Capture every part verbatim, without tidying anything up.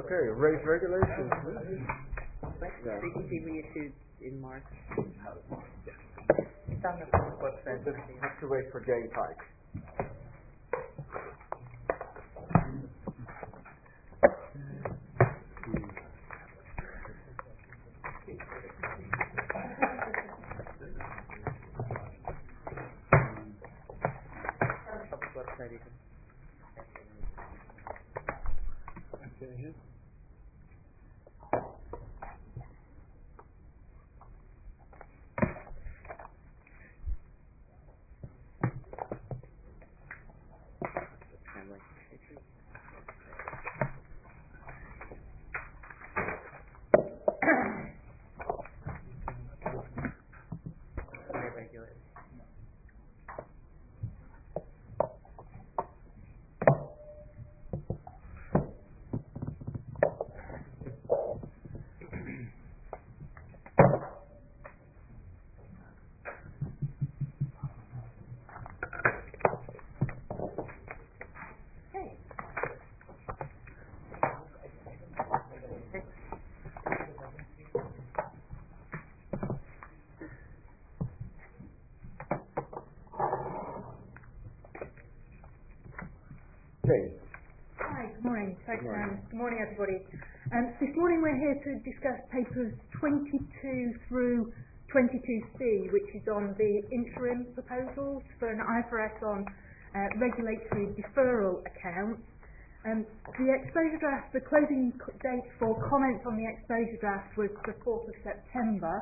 Okay, race regulations. Yeah. C P T we issued in March. It's on the website. Just have to wait for Jane Pike. Hi, good morning. Thanks, good morning. Um, good morning, everybody. Um, this morning we're here to discuss papers twenty-two through twenty-two C, which is on the interim proposals for an I F R S on uh, regulatory deferral accounts. Um, the exposure draft, the closing date for comments on the exposure draft was the fourth of September.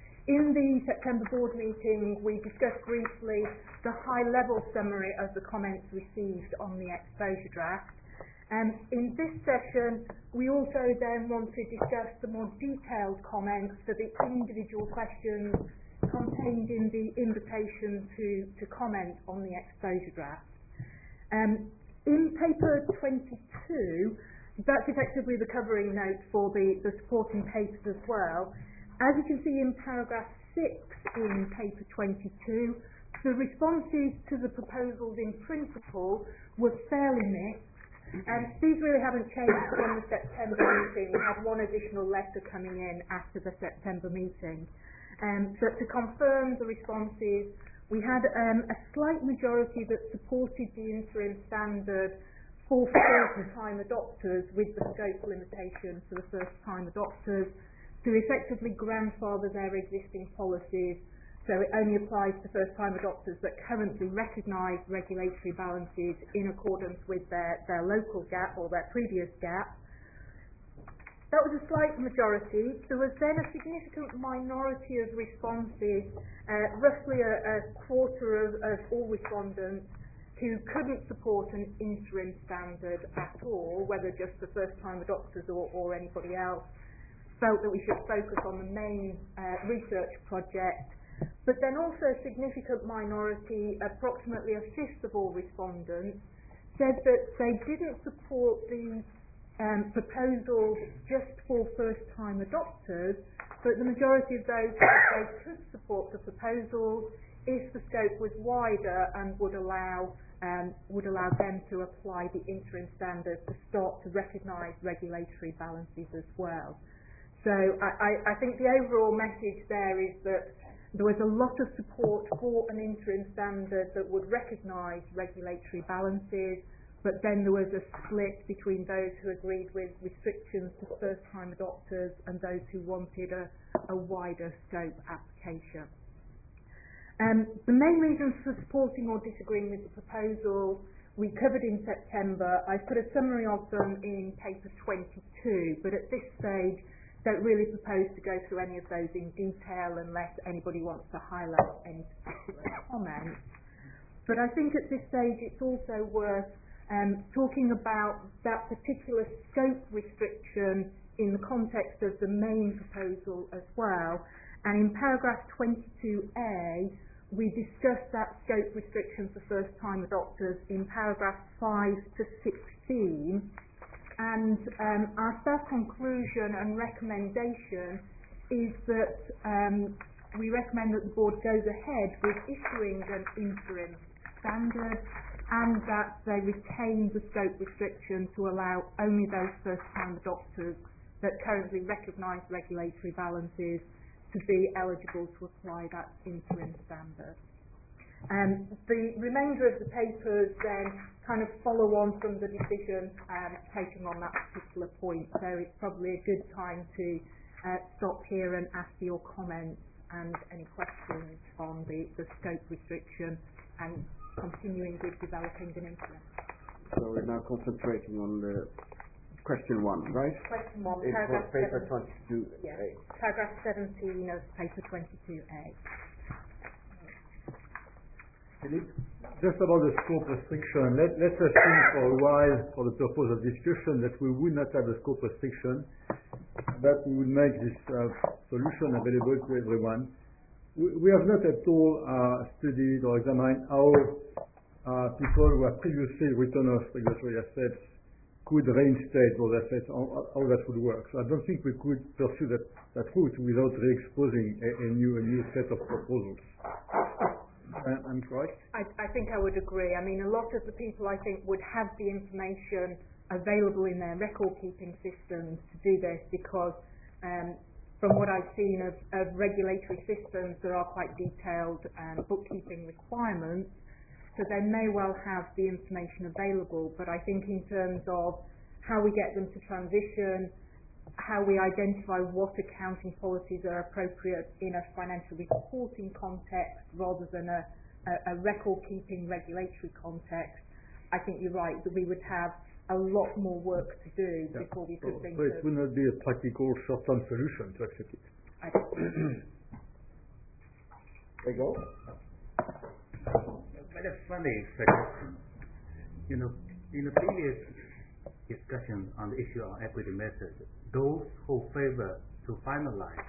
In the September board meeting, we discussed briefly the high-level summary of the comments received on the exposure draft. Um, in this session, we also then want to discuss the more detailed comments for the individual questions contained in the invitation to, to comment on the exposure draft. Um, in paper twenty-two, that's effectively the covering note for the, the supporting papers as well. As you can see in paragraph six in paper twenty-two, the responses to the proposals in principle were fairly mixed. And these really haven't changed from the September meeting. We had one additional letter coming in after the September meeting. Um, but to confirm the responses, we had um, a slight majority that supported the interim standard for first-time adopters with the scope limitation for the first-time adopters to effectively grandfather their existing policies. So it only applies to first-time adopters that currently recognise regulatory balances in accordance with their, their local gap or their previous gap. That was a slight majority. There was then a significant minority of responses, uh, roughly a, a quarter of, of all respondents who couldn't support an interim standard at all, whether just for first-time adopters or, or anybody else, felt that we should focus on the main uh, research project. But then also a significant minority, approximately a fifth of all respondents, said that they didn't support the um, proposals just for first-time adopters, but the majority of those said they could support the proposals if the scope was wider and would allow um, would allow them to apply the interim standard to start to recognise regulatory balances as well. So I, I, I think the overall message there is that there was a lot of support for an interim standard that would recognise regulatory balances, but then there was a split between those who agreed with restrictions to first-time adopters and those who wanted a, a wider scope application. Um, the main reasons for supporting or disagreeing with the proposal we covered in September. I put a summary of them in paper twenty-two, but at this stage don't really propose to go through any of those in detail unless anybody wants to highlight any particular comments. But I think at this stage it's also worth um, talking about that particular scope restriction in the context of the main proposal as well. And in paragraph twenty-two A, we discussed that scope restriction for first-time adopters in paragraphs five to sixteen. And um, our staff conclusion and recommendation is that um, we recommend that the board goes ahead with issuing an interim standard and that they retain the scope restriction to allow only those first-time adopters that currently recognise regulatory balances to be eligible to apply that interim standard. Um, the remainder of the papers then kind of follow on from the decision um, taken on that particular point, so it's probably a good time to uh, stop here and ask for your comments and any questions on the, the scope restriction and continuing with developing an implement. So we're now concentrating on the question one, right? Question one, It's paragraph on paper seven, twenty-two A. yeah, paragraph seventeen of paper twenty-two A. Philippe? Just about the scope restriction, let, let's assume for a while, for the purpose of discussion, that we would not have a scope restriction, that we would make this uh, solution available to everyone. We, we have not at all uh, studied or examined how uh, people who have previously written off regulatory assets could reinstate those assets, how, how that would work. So I don't think we could pursue that, that route without re-exposing a, a, new, a new set of proposals. I'm correct? I, I think I would agree. I mean, a lot of the people, I think, would have the information available in their record-keeping systems to do this because um, from what I've seen of, of regulatory systems, there are quite detailed um, bookkeeping requirements, so they may well have the information available, but I think in terms of how we get them to transition, how we identify what accounting policies are appropriate in a financial reporting context rather than a, a, a record-keeping regulatory context, I think you're right that we would have a lot more work to do Yeah. before we So, could think so it of... would not be a practical short-term solution to accept it. I don't They go? Very funny suggestion. You know, in the previous discussion on the issue of equity method, those who favor to finalize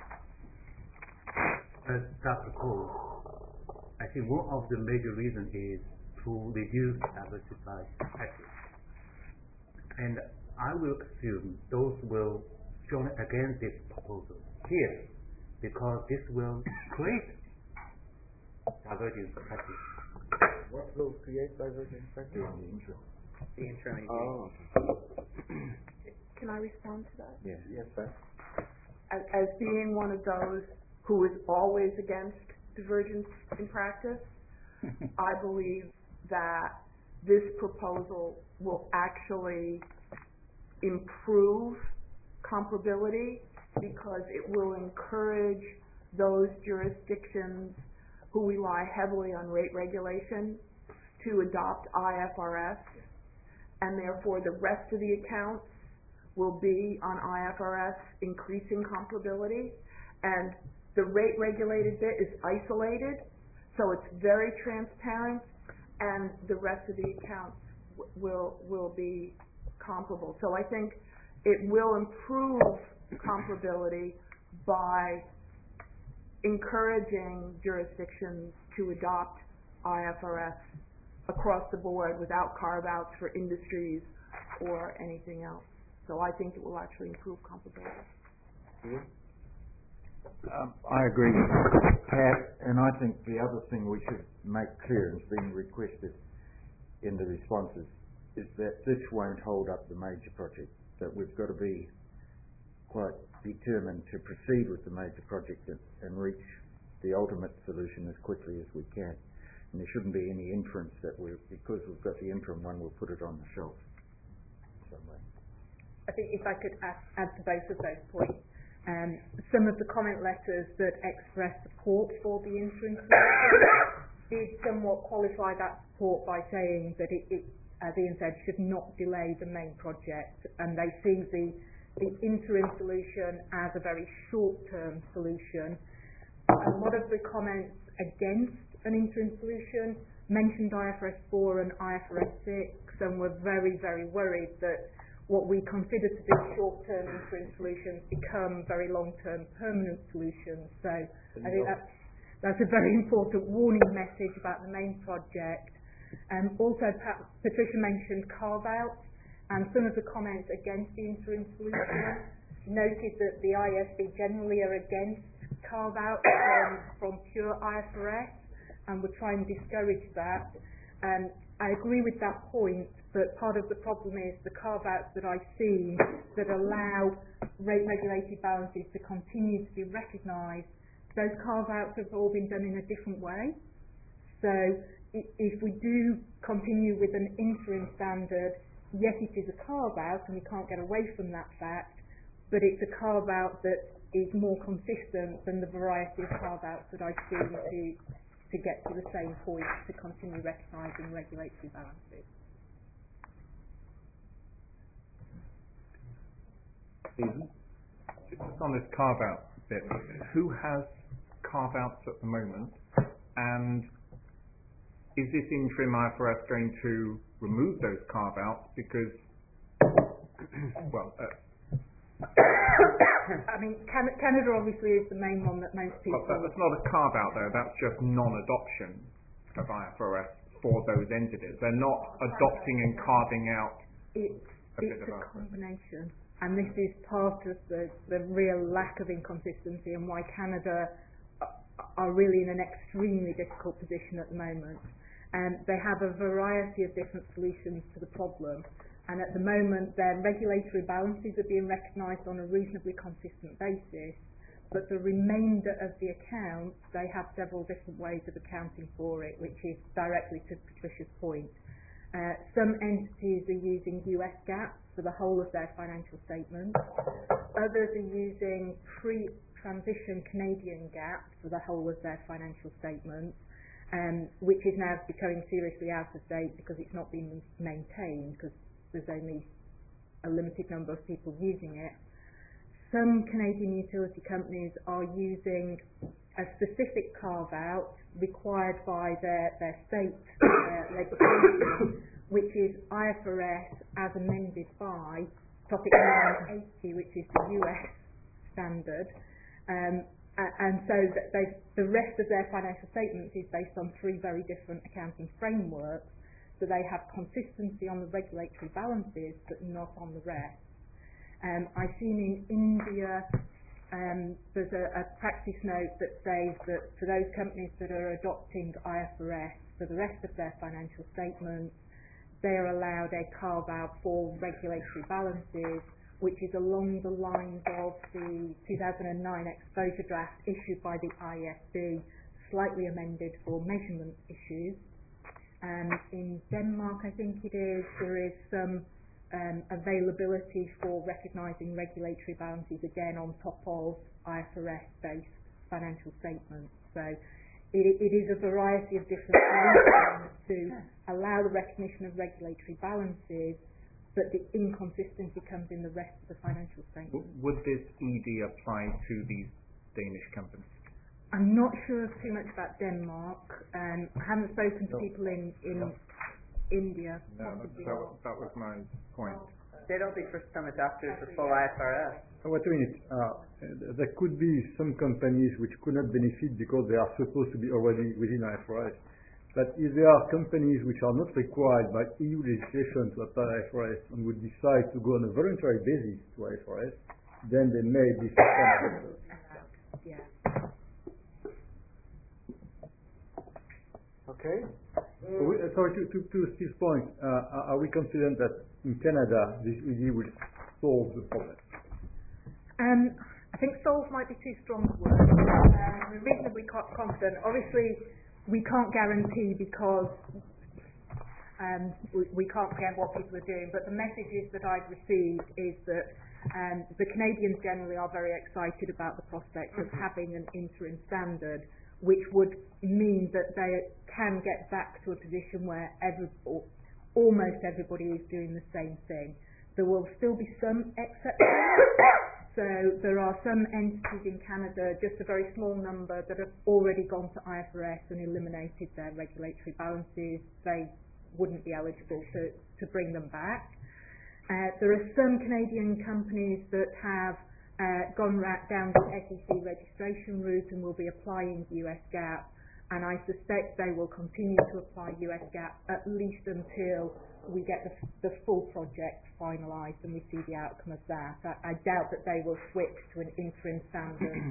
the draft code, I think one of the major reasons is to reduce diversified practice. And I will assume those will join against this proposal here because this will create divergent practice. What will create divergent practice? The interim. Oh, Can I respond to that? Yes. yes, sir. As, as being one of those who is always against divergence in practice, I believe that this proposal will actually improve comparability because it will encourage those jurisdictions who rely heavily on rate regulation to adopt I F R S, and therefore the rest of the accounts will be on I F R S, increasing comparability, and the rate regulated bit is isolated, so it's very transparent, and the rest of the accounts w- will will be comparable. So I think it will improve comparability by encouraging jurisdictions to adopt I F R S across the board without carve-outs for industries or anything else. So I think it will actually improve comparability. Um, I agree with Pat, and I think the other thing we should make clear, and has been requested in the responses, is that this won't hold up the major project, that we've got to be quite determined to proceed with the major project and, and reach the ultimate solution as quickly as we can. And there shouldn't be any inference that we're, because we've got the interim one, we'll put it on the shelf somewhere. I think if I could add, add to both of those points, um, some of the comment letters that express support for the interim solution did somewhat qualify that support by saying that it, it as Ian said, should not delay the main project, and they see the, the interim solution as a very short-term solution. A lot of the comments against an interim solution mentioned I F R S four and I F R S six, and were very, very worried that what we consider to be short-term interim solutions become very long-term permanent solutions. So I think that's, that's a very important warning message about the main project. Um, also, Pat, Patricia mentioned carve-outs, and some of the comments against the interim solution noted that the I S B generally are against carve-outs from, from pure I F R S, and would try and discourage that. Um, I agree with that point, but part of the problem is the carve-outs that I've seen that allow rate regulated balances to continue to be recognised, those carve-outs have all been done in a different way. So if we do continue with an interim standard, yes, it is a carve-out and we can't get away from that fact, but it's a carve-out that is more consistent than the variety of carve-outs that I've seen to, to get to the same point, to continue recognising regulatory balances. Just on this carve-out bit, who has carve-outs at the moment, and is this interim I F R S going to remove those carve-outs because, well, uh, I mean, Can- Canada obviously is the main one that most people... But that's not a carve-out though, that's just non-adoption of I F R S for those entities. They're not adopting and carving out it's, a bit it's of a I F R S. combination. And this is part of the, the real lack of inconsistency and why Canada are really in an extremely difficult position at the moment. Um, they have a variety of different solutions to the problem, and at the moment their regulatory balances are being recognised on a reasonably consistent basis, but the remainder of the accounts, they have several different ways of accounting for it, which is directly to Patricia's point. Uh, some entities are using U S GAAP for the whole of their financial statements. Others are using pre-transition Canadian GAAP for the whole of their financial statements, um, which is now becoming seriously out of date because it's not being maintained because there's only a limited number of people using it. Some Canadian utility companies are using a specific carve-out required by their, their state uh, legislation, which is I F R S as amended by Topic nine eighty, which is the U S standard. Um, and so that they, the rest of their financial statements is based on three very different accounting frameworks, so they have consistency on the regulatory balances but not on the rest. Um, I've seen in India um, there's a, a practice note that says that for those companies that are adopting I F R S for the rest of their financial statements, they are allowed a carve-out for regulatory balances, which is along the lines of the two thousand nine exposure draft issued by the I E S B, slightly amended for measurement issues. Um, in Denmark, I think it is, there is some um, availability for recognising regulatory balances again on top of I F R S-based financial statements. So it, it is a variety of different ways to allow the recognition of regulatory balances, but the inconsistency comes in the rest of the financial statement. Would this E D apply to these Danish companies? I'm not sure too much about Denmark. Um, I haven't spoken to people in, in No. India. No, that, that, was, that was my point. They don't become adopters of full I F R S. So what I mean is, uh, there could be some companies which could not benefit because they are supposed to be already within I F R S. But if there are companies which are not required by E U legislation to apply I F R S and would decide to go on a voluntary basis to I F R S, then they may be suspended. Yeah. Okay. So we, uh, sorry, to, to, to Steve's point, uh, are we confident that in Canada this E D will solve the problem? Um, I think solve might be too strong a word. Um, we're reasonably co- confident. Obviously, we can't guarantee because um, we, we can't get what people are doing, but the messages that I've received is that um, the Canadians generally are very excited about the prospect of having an interim standard, which would mean that they can get back to a position where every, or almost everybody is doing the same thing. There will still be some exceptions. So there are some entities in Canada, just a very small number, that have already gone to I F R S and eliminated their regulatory balances. They wouldn't be eligible to, to bring them back. Uh, there are some Canadian companies that have Uh, gone ra- down the S E C registration route and will be applying U S GAAP, and I suspect they will continue to apply U S GAAP at least until we get the, f- the full project finalised and we see the outcome of that. I, I doubt that they will switch to an interim standard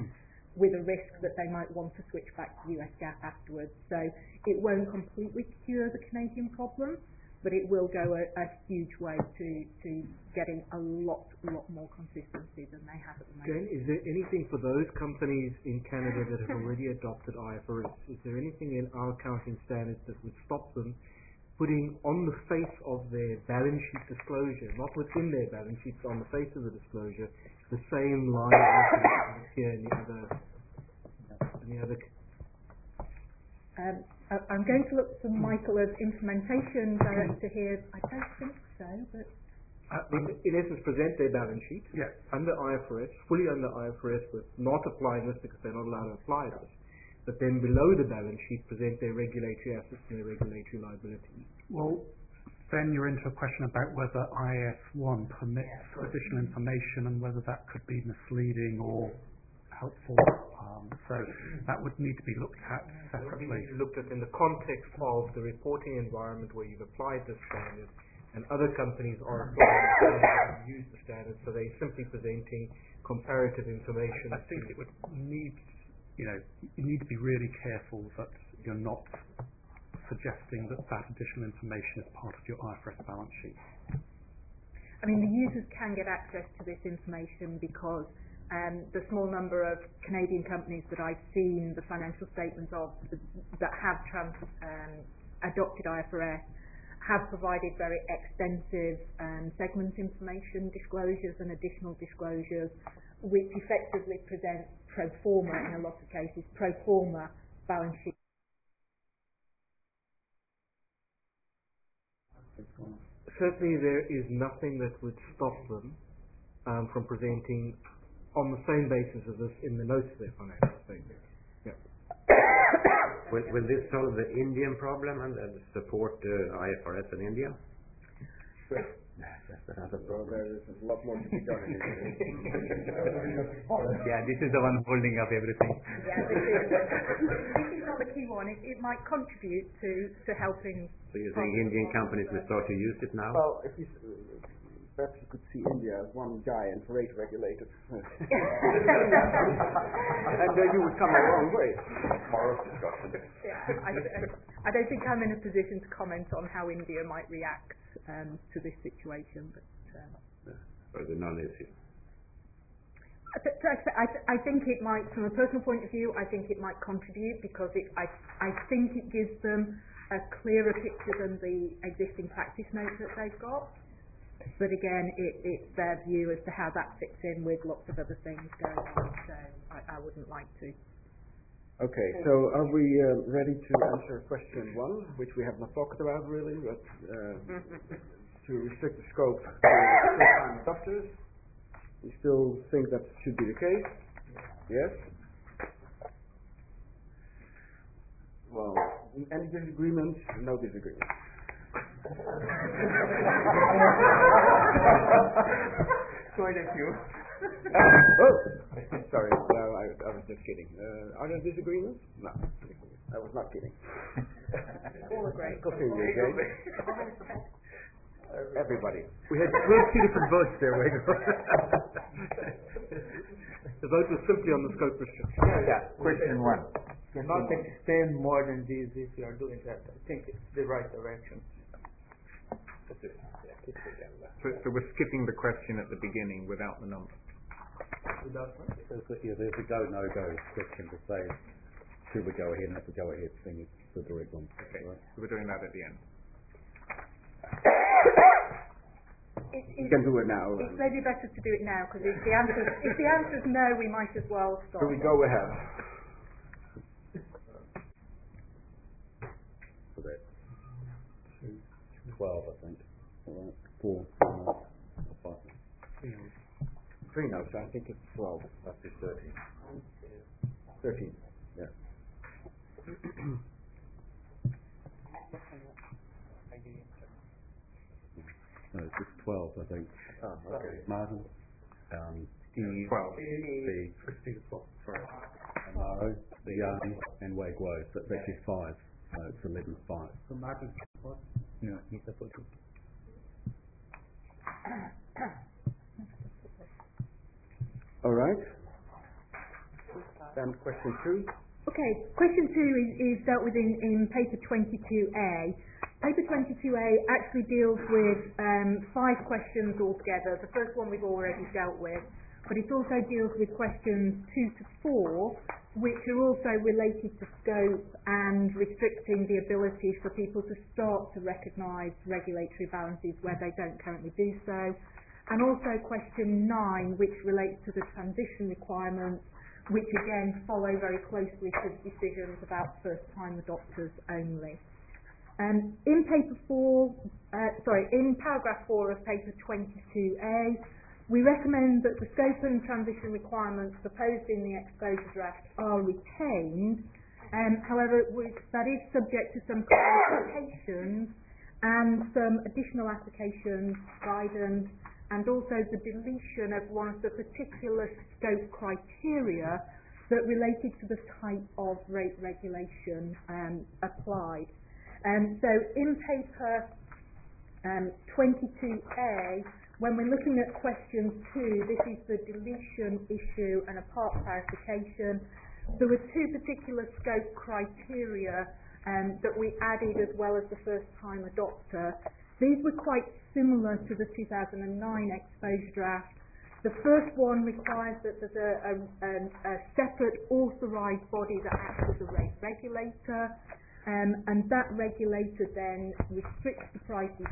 with a risk that they might want to switch back to U S GAAP afterwards. So it won't completely cure the Canadian problem, but it will go a, a huge way to, to getting a lot, lot more consistency than they have at the moment. Jane, is there anything for those companies in Canada that have already adopted I F R S? Is there anything in our accounting standards that would stop them putting on the face of their balance sheet disclosure, not within their balance sheets, on the face of the disclosure, the same line item here in the other, in the other. Um, I- I'm going to look for Michael as implementation director here. I don't think so, but Uh, in, in essence, present their balance sheet Yes. under I F R S, fully under I F R S, with not applying this because they're not allowed to apply this. But then below the balance sheet, present their regulatory assets and their regulatory liabilities. Well, then you're into a question about whether I F one permits additional information and whether that could be misleading or helpful. Um, so that would need to be looked at separately. Looked at in the context of the reporting environment where you've applied this standard, and other companies are applying the standard and use the standard, so they're simply presenting comparative information. I think it would need, you know, you need to be really careful that you're not suggesting that that additional information is part of your I F R S balance sheet. I mean, the users can get access to this information because um, the small number of Canadian companies that I've seen the financial statements of that have trans, um, adopted I F R S have provided very extensive um, segment information disclosures and additional disclosures, which effectively present pro forma, in a lot of cases, pro forma balance sheet. Certainly there is nothing that would stop them um, from presenting on the same basis as this in the notes of their financial statement. Yeah. Will, will this solve the Indian problem and, and support uh, I F R S in India? That's another So problem. there is a lot more to be done in India. Yeah, this is the one holding up everything. Yeah, this is, this is not the key one. It, it might contribute to, to helping. So you think Indian companies will start to use it now? Well, if you, s- perhaps you could see India as one giant rate regulator. And uh, you would come a long way. Tomorrow's discussion. Yeah, I, I don't think I'm in a position to comment on how India might react um, to this situation, but. Um, Or the non-issue? I, th- I, th- I think it might, from a personal point of view, I think it might contribute because it, I, I think it gives them a clearer picture than the existing practice note that they've got. But again, it, it's their view as to how that fits in with lots of other things going on, so I, I wouldn't like to. Okay, so are we uh, ready to answer question one, which we have not talked about really, but uh, to restrict the scope to first-time adopters? You still think that should be the case? Yes? Well, any disagreement? No disagreement. Quite a few. Oh, sorry, no, I, I was just kidding. Uh, are there disagreements? No, I was not kidding. All agree. Continue, Jane. Everybody. We had we had two different votes there, Wade. The vote was simply on the scope restriction. Yeah, question one. Not extend more than this if you are doing that. I think it's the right direction. So, so we're skipping the question at the beginning without the number. Without what? There's a, yeah, there's a go, no go question to say, should we go ahead, and if we go ahead, then it's the direct one. Okay, Right. so we're doing that at the end. It, You it, can do it now. it's maybe better to do it now because if the answer if the answer's no, we might as well stop. So we go ahead. So that's two, twelve, I think. All right, four, no, five. Three notes, I think it's twelve. Must be thirteen. Thirteen. Yeah. No, it's just twelve, I think. Oh, okay. Martin, um, Steve, Twelve. Steve, Steve as well. Sorry. Amaro, Young, and Wei Guo. So it's actually five. So it's eleven five. So Martin, what? Yeah, he's supposed to. All right. Then question two. Okay, question two is, is dealt with in, in paper twenty-two A. Paper twenty-two A actually deals with um, five questions altogether. The first one we've already dealt with, but it also deals with questions two to four, which are also related to scope and restricting the ability for people to start to recognise regulatory balances where they don't currently do so. And also question nine, which relates to the transition requirements, which again follow very closely to decisions about first-time adopters only. Um, in paper four, uh, sorry, in paragraph four of paper twenty-two A, we recommend that the scope and transition requirements proposed in the exposure draft are retained. Um, however, we, that is subject to some clarifications and some additional applications, guidance, and also the deletion of one of the particular scope criteria that related to the type of rate regulation um, applied. Um, so in paper um, twenty-two A, when we're looking at question two, this is the deletion issue and a part clarification. There were two particular scope criteria um, that we added as well as the first-time adopter. These were quite similar to the two thousand nine exposure draft. The first one requires that there's a, a, a, a separate authorised body that acts as a rate regulator, um, and that regulator then restricts the prices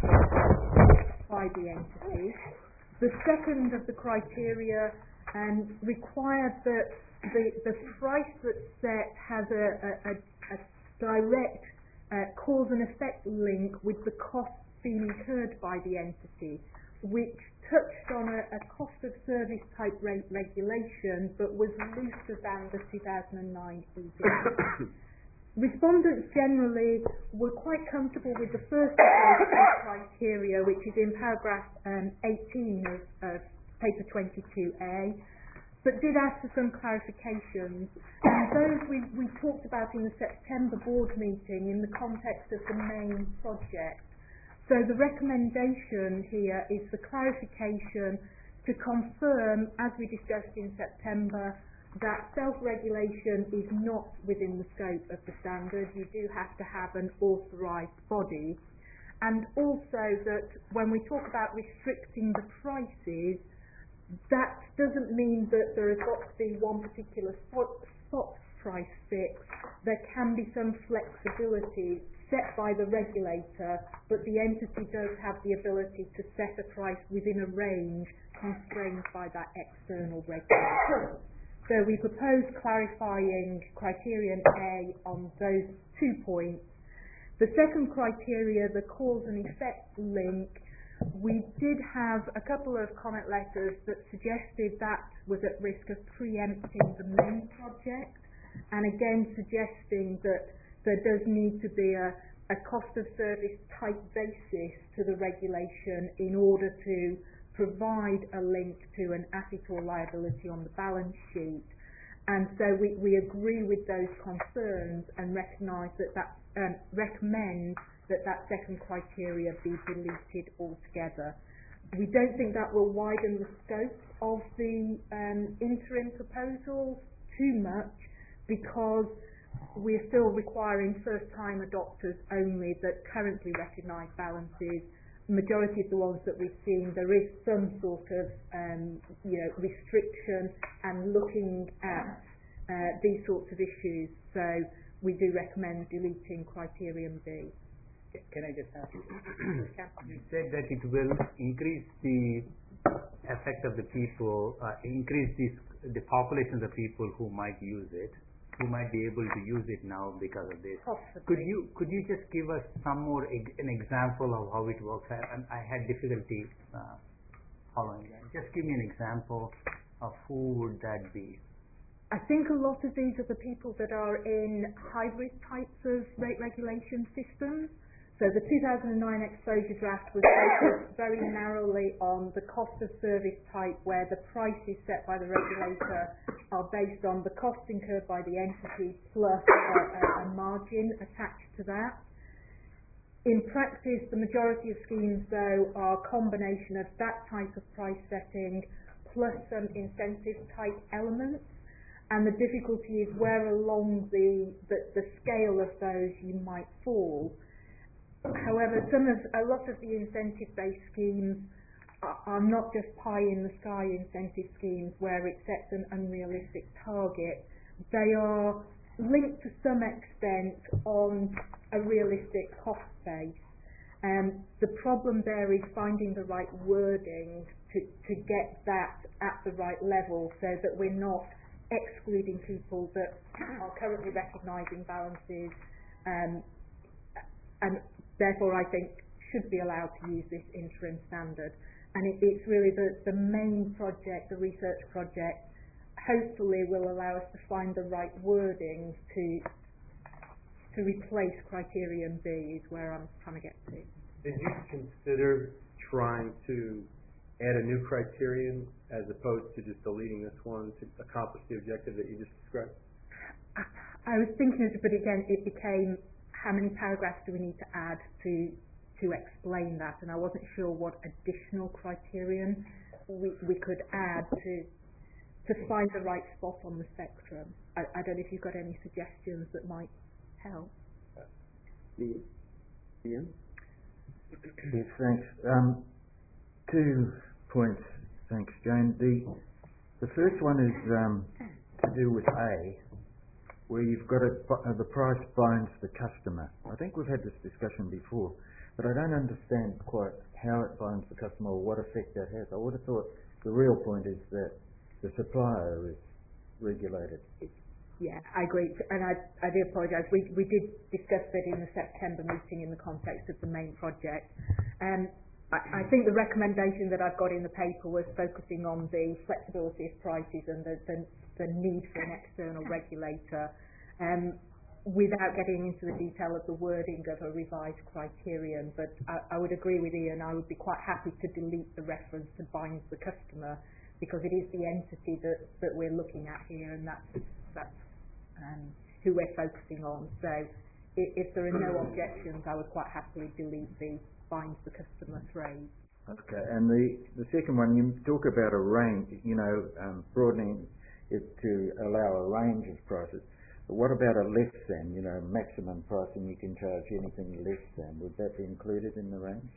by the entity. The second of the criteria um, required that the, the price that's set has a, a, a, a direct uh, cause and effect link with the costs being incurred by the entity, which touched on a, a cost of service type rate regulation but was looser than the two thousand nine E D. Respondents generally were quite comfortable with the first of those criteria, which is in paragraph um, eighteen of, of paper twenty-two A, but did ask for some clarifications. And those we, we talked about in the September board meeting in the context of the main project. So the recommendation here is for clarification to confirm, as we discussed in September, that self-regulation is not within the scope of the standard. You do have to have an authorised body. And also that when we talk about restricting the prices, that doesn't mean that there has got to be one particular spot, spot price fix. There can be some flexibility set by the regulator, but the entity does have the ability to set a price within a range constrained by that external regulator. So we propose clarifying criterion A on those two points. The second criteria, the cause and effect link, we did have a couple of comment letters that suggested that was at risk of preempting the main project, and again suggesting that there does need to be a, a cost of service type basis to the regulation in order to provide a link to an asset or liability on the balance sheet. And so we, we agree with those concerns and recognise that that um, recommend that that second criteria be deleted altogether. We don't think that will widen the scope of the um, interim proposals too much, because we're still requiring first-time adopters only that currently recognise balances. The majority of the ones that we've seen, there is some sort of um, you know, restriction and looking at uh, these sorts of issues. So we do recommend deleting criterion B. Can I just ask you? You said that it will increase the effect of the people, uh, increase this, the population of the people who might use it, who might be able to use it now because of this. Possibly. Could you could you just give us some more eg- an example of how it works? I, I had difficulty uh, following that. Just give me an example of who would that be? I think a lot of these are the people that are in hybrid types of rate regulation systems. So the two thousand nine exposure draft was focused very narrowly on the cost of service type, where the prices set by the regulator are based on the cost incurred by the entity plus a, a, a margin attached to that. In practice, the majority of schemes, though, are a combination of that type of price setting plus some incentive type elements. and the difficulty is where along the, the, the scale of those you might fall. However, some of, a lot of the incentive-based schemes are, are not just pie-in-the-sky incentive schemes where it sets an unrealistic target. They are linked to some extent on a realistic cost base. Um, the problem there is finding the right wording to, to get that at the right level so that we're not excluding people that are currently recognising balances um, and therefore I think should be allowed to use this interim standard. And it, it's really the, the main project, the research project, hopefully will allow us to find the right wording to to replace criterion B is where I'm trying to get to. Did you consider trying to add a new criterion as opposed to just deleting this one to accomplish the objective that you just described? I, I was thinking of it, but again, it became how many paragraphs do we need to add to to explain that, and I wasn't sure what additional criterion we, we could add to to find the right spot on the spectrum. I, I don't know if you've got any suggestions that might help. Ian? Yes, thanks. Um, two points, thanks, Jane. The the first one is um, to do with A, where you've got a, uh, the price binds the customer. I think we've had this discussion before, but I don't understand quite how it binds the customer or what effect that has. I would have thought the real point is that the supplier is regulated. Yeah, I agree, and I, I do apologise. We we did discuss it in the September meeting in the context of the main project. Um, I, I think the recommendation that I've got in the paper was focusing on the flexibility of prices and the, the, the need for an external regulator, um, without getting into the detail of the wording of a revised criterion. But I, I would agree with Ian. I would be quite happy to delete the reference to binds the customer, because it is the entity that, that we're looking at here, and that's that's um, who we're focusing on. So if, if there are no objections, I would quite happily delete the binds the customer phrase. Okay, and the, the second one, you talk about a range, you know, um, broadening it to allow a range of prices. But what about a less than, you know, maximum pricing you can charge anything less than? Would that be included in the range?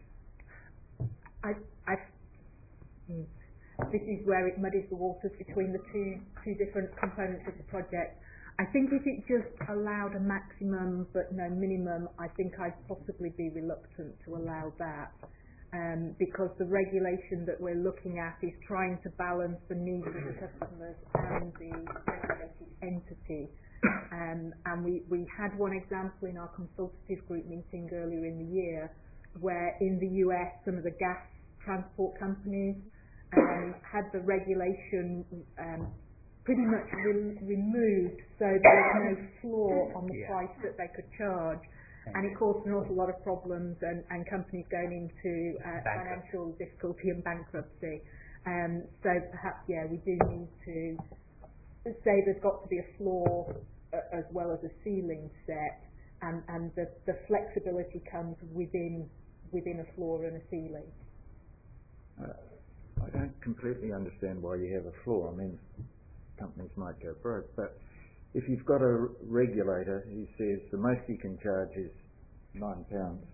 I, I, hmm. This is where it muddies the waters between the two two different components of the project. I think if it just allowed a maximum but no minimum, I think I'd possibly be reluctant to allow that, um, because the regulation that we're looking at is trying to balance the needs of the customers and the regulated entity. Um, and we, we had one example in our consultative group meeting earlier in the year where in the U S some of the gas transport companies Um, had the regulation um, pretty much re- removed, so there was no floor on the yeah. price that they could charge, Thank and it caused an awful lot of problems and, and companies going into uh, financial difficulty and bankruptcy. Um, so perhaps, yeah, we do need to say there's got to be a floor uh, as well as a ceiling set, and, and the, the flexibility comes within within a floor and a ceiling. Uh, I don't completely understand why you have a floor. I mean, companies might go broke, but if you've got a regulator who says the most you can charge is nine pounds,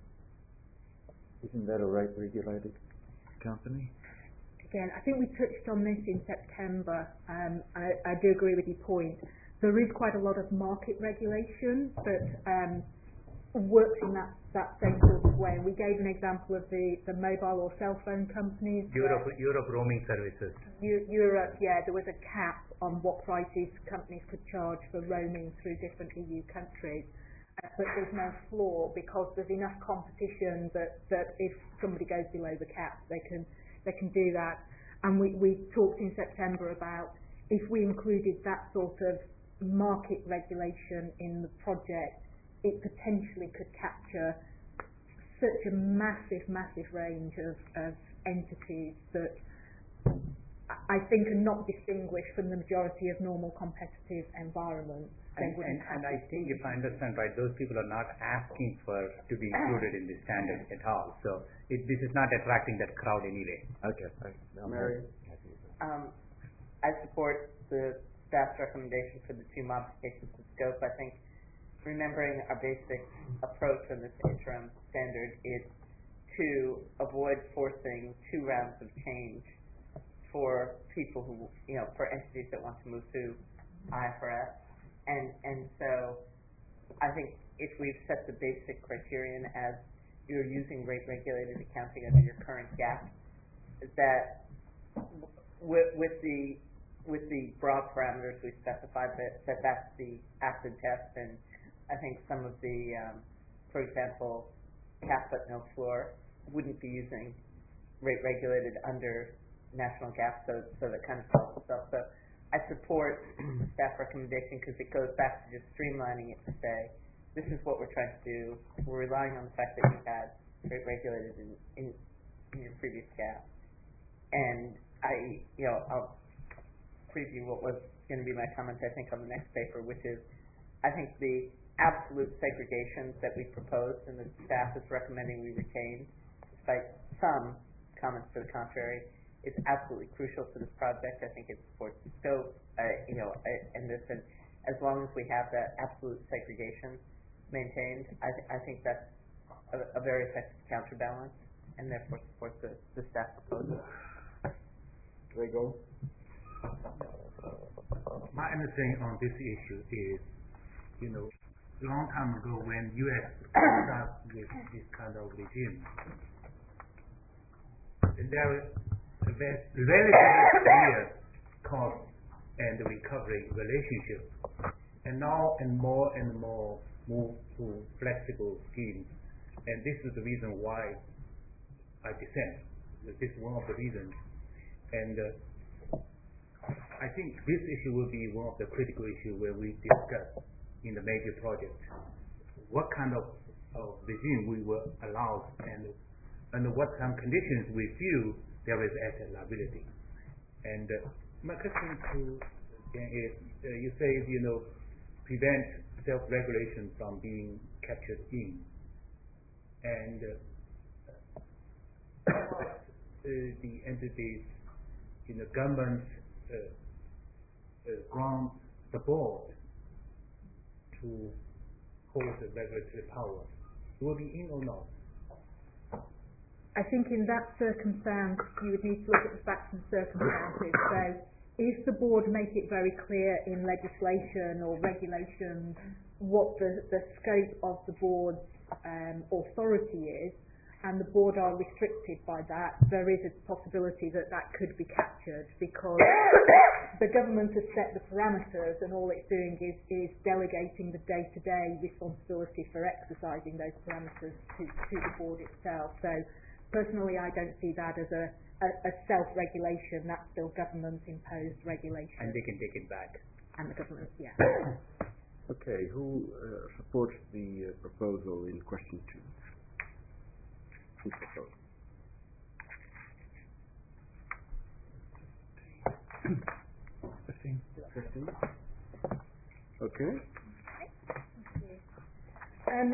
isn't that a rate regulated company? Again, I think we touched on this in September. Um, I, I do agree with your point. There is quite a lot of market regulation that um, works in that, that same sort of way. We gave an example of the, the mobile or cell phone companies. Europe, Europe roaming services. Eu- Europe, yeah, there was a cap on what prices companies could charge for roaming through different E U countries. Uh, but there's no floor because there's enough competition that, that if somebody goes below the cap, they can they can do that. And we, we talked in September about if we included that sort of market regulation in the project, it potentially could capture such a massive, massive range of, of entities that I think are not distinguished from the majority of normal competitive environments. And, and, and I think if I understand right, those people are not asking for to be included in the standard at all. So it, this is not attracting that crowd anyway. Okay. Mary? Um, I support the staff staff's recommendation for the two modifications to scope. I think remembering our basic approach on this interim standard is to avoid forcing two rounds of change for people who, you know, for entities that want to move to I F R S. And, and so I think if we've set the basic criterion as you're using rate regulated accounting under your current gap, that with, with the with the broad parameters we specified, that, that that's the acid test. And I think some of the, um, for example, cap but no floor wouldn't be using rate regulated under national gap, so, so that kind of solves itself. So I support the staff recommendation because it goes back to just streamlining it to say, this is what we're trying to do. We're relying on the fact that you had rate regulated in, in, in your previous gap. And I, you know, I'll preview what was going to be my comment, I think, on the next paper, which is, I think the absolute segregations that we proposed and the staff is recommending we retain, despite some comments to the contrary, is absolutely crucial to this project. I think it supports the scope, uh, you know, uh, and this, and as long as we have that absolute segregation maintained, I, th- I think that's a, a very effective counterbalance, and therefore supports the, the staff proposal. Gregor? My understanding on this issue is, you know, a long time ago when U S started with this kind of regime, there was a very relatively clear cost and recovery relationship, and now and more and more move to flexible schemes, and this is the reason why I dissent. This is one of the reasons, and uh, I think this issue will be one of the critical issues where we discuss in the major project what kind of, of regime we will allow and under what kind of conditions we feel there is asset liability. And uh, my question to again is, uh, you say, you know, prevent self-regulation from being captured in, and uh, uh, the entities in the government uh, uh, grant support to hold the regulatory power, will be in or not? I think in that circumstance you would need to look at the facts and circumstances. So if the board make it very clear in legislation or regulations what the, the scope of the board's um, authority is, and the board are restricted by that, there is a possibility that that could be captured, because the government has set the parameters and all it's doing is, is delegating the day-to-day responsibility for exercising those parameters to, to the board itself. So personally, I don't see that as a, a, a self-regulation. That's still government-imposed regulation. And they can take it back. And the government, yeah. Okay, who uh, supports the uh, proposal in question two? Who proposed? Fifteen. Fifteen. Okay. Um,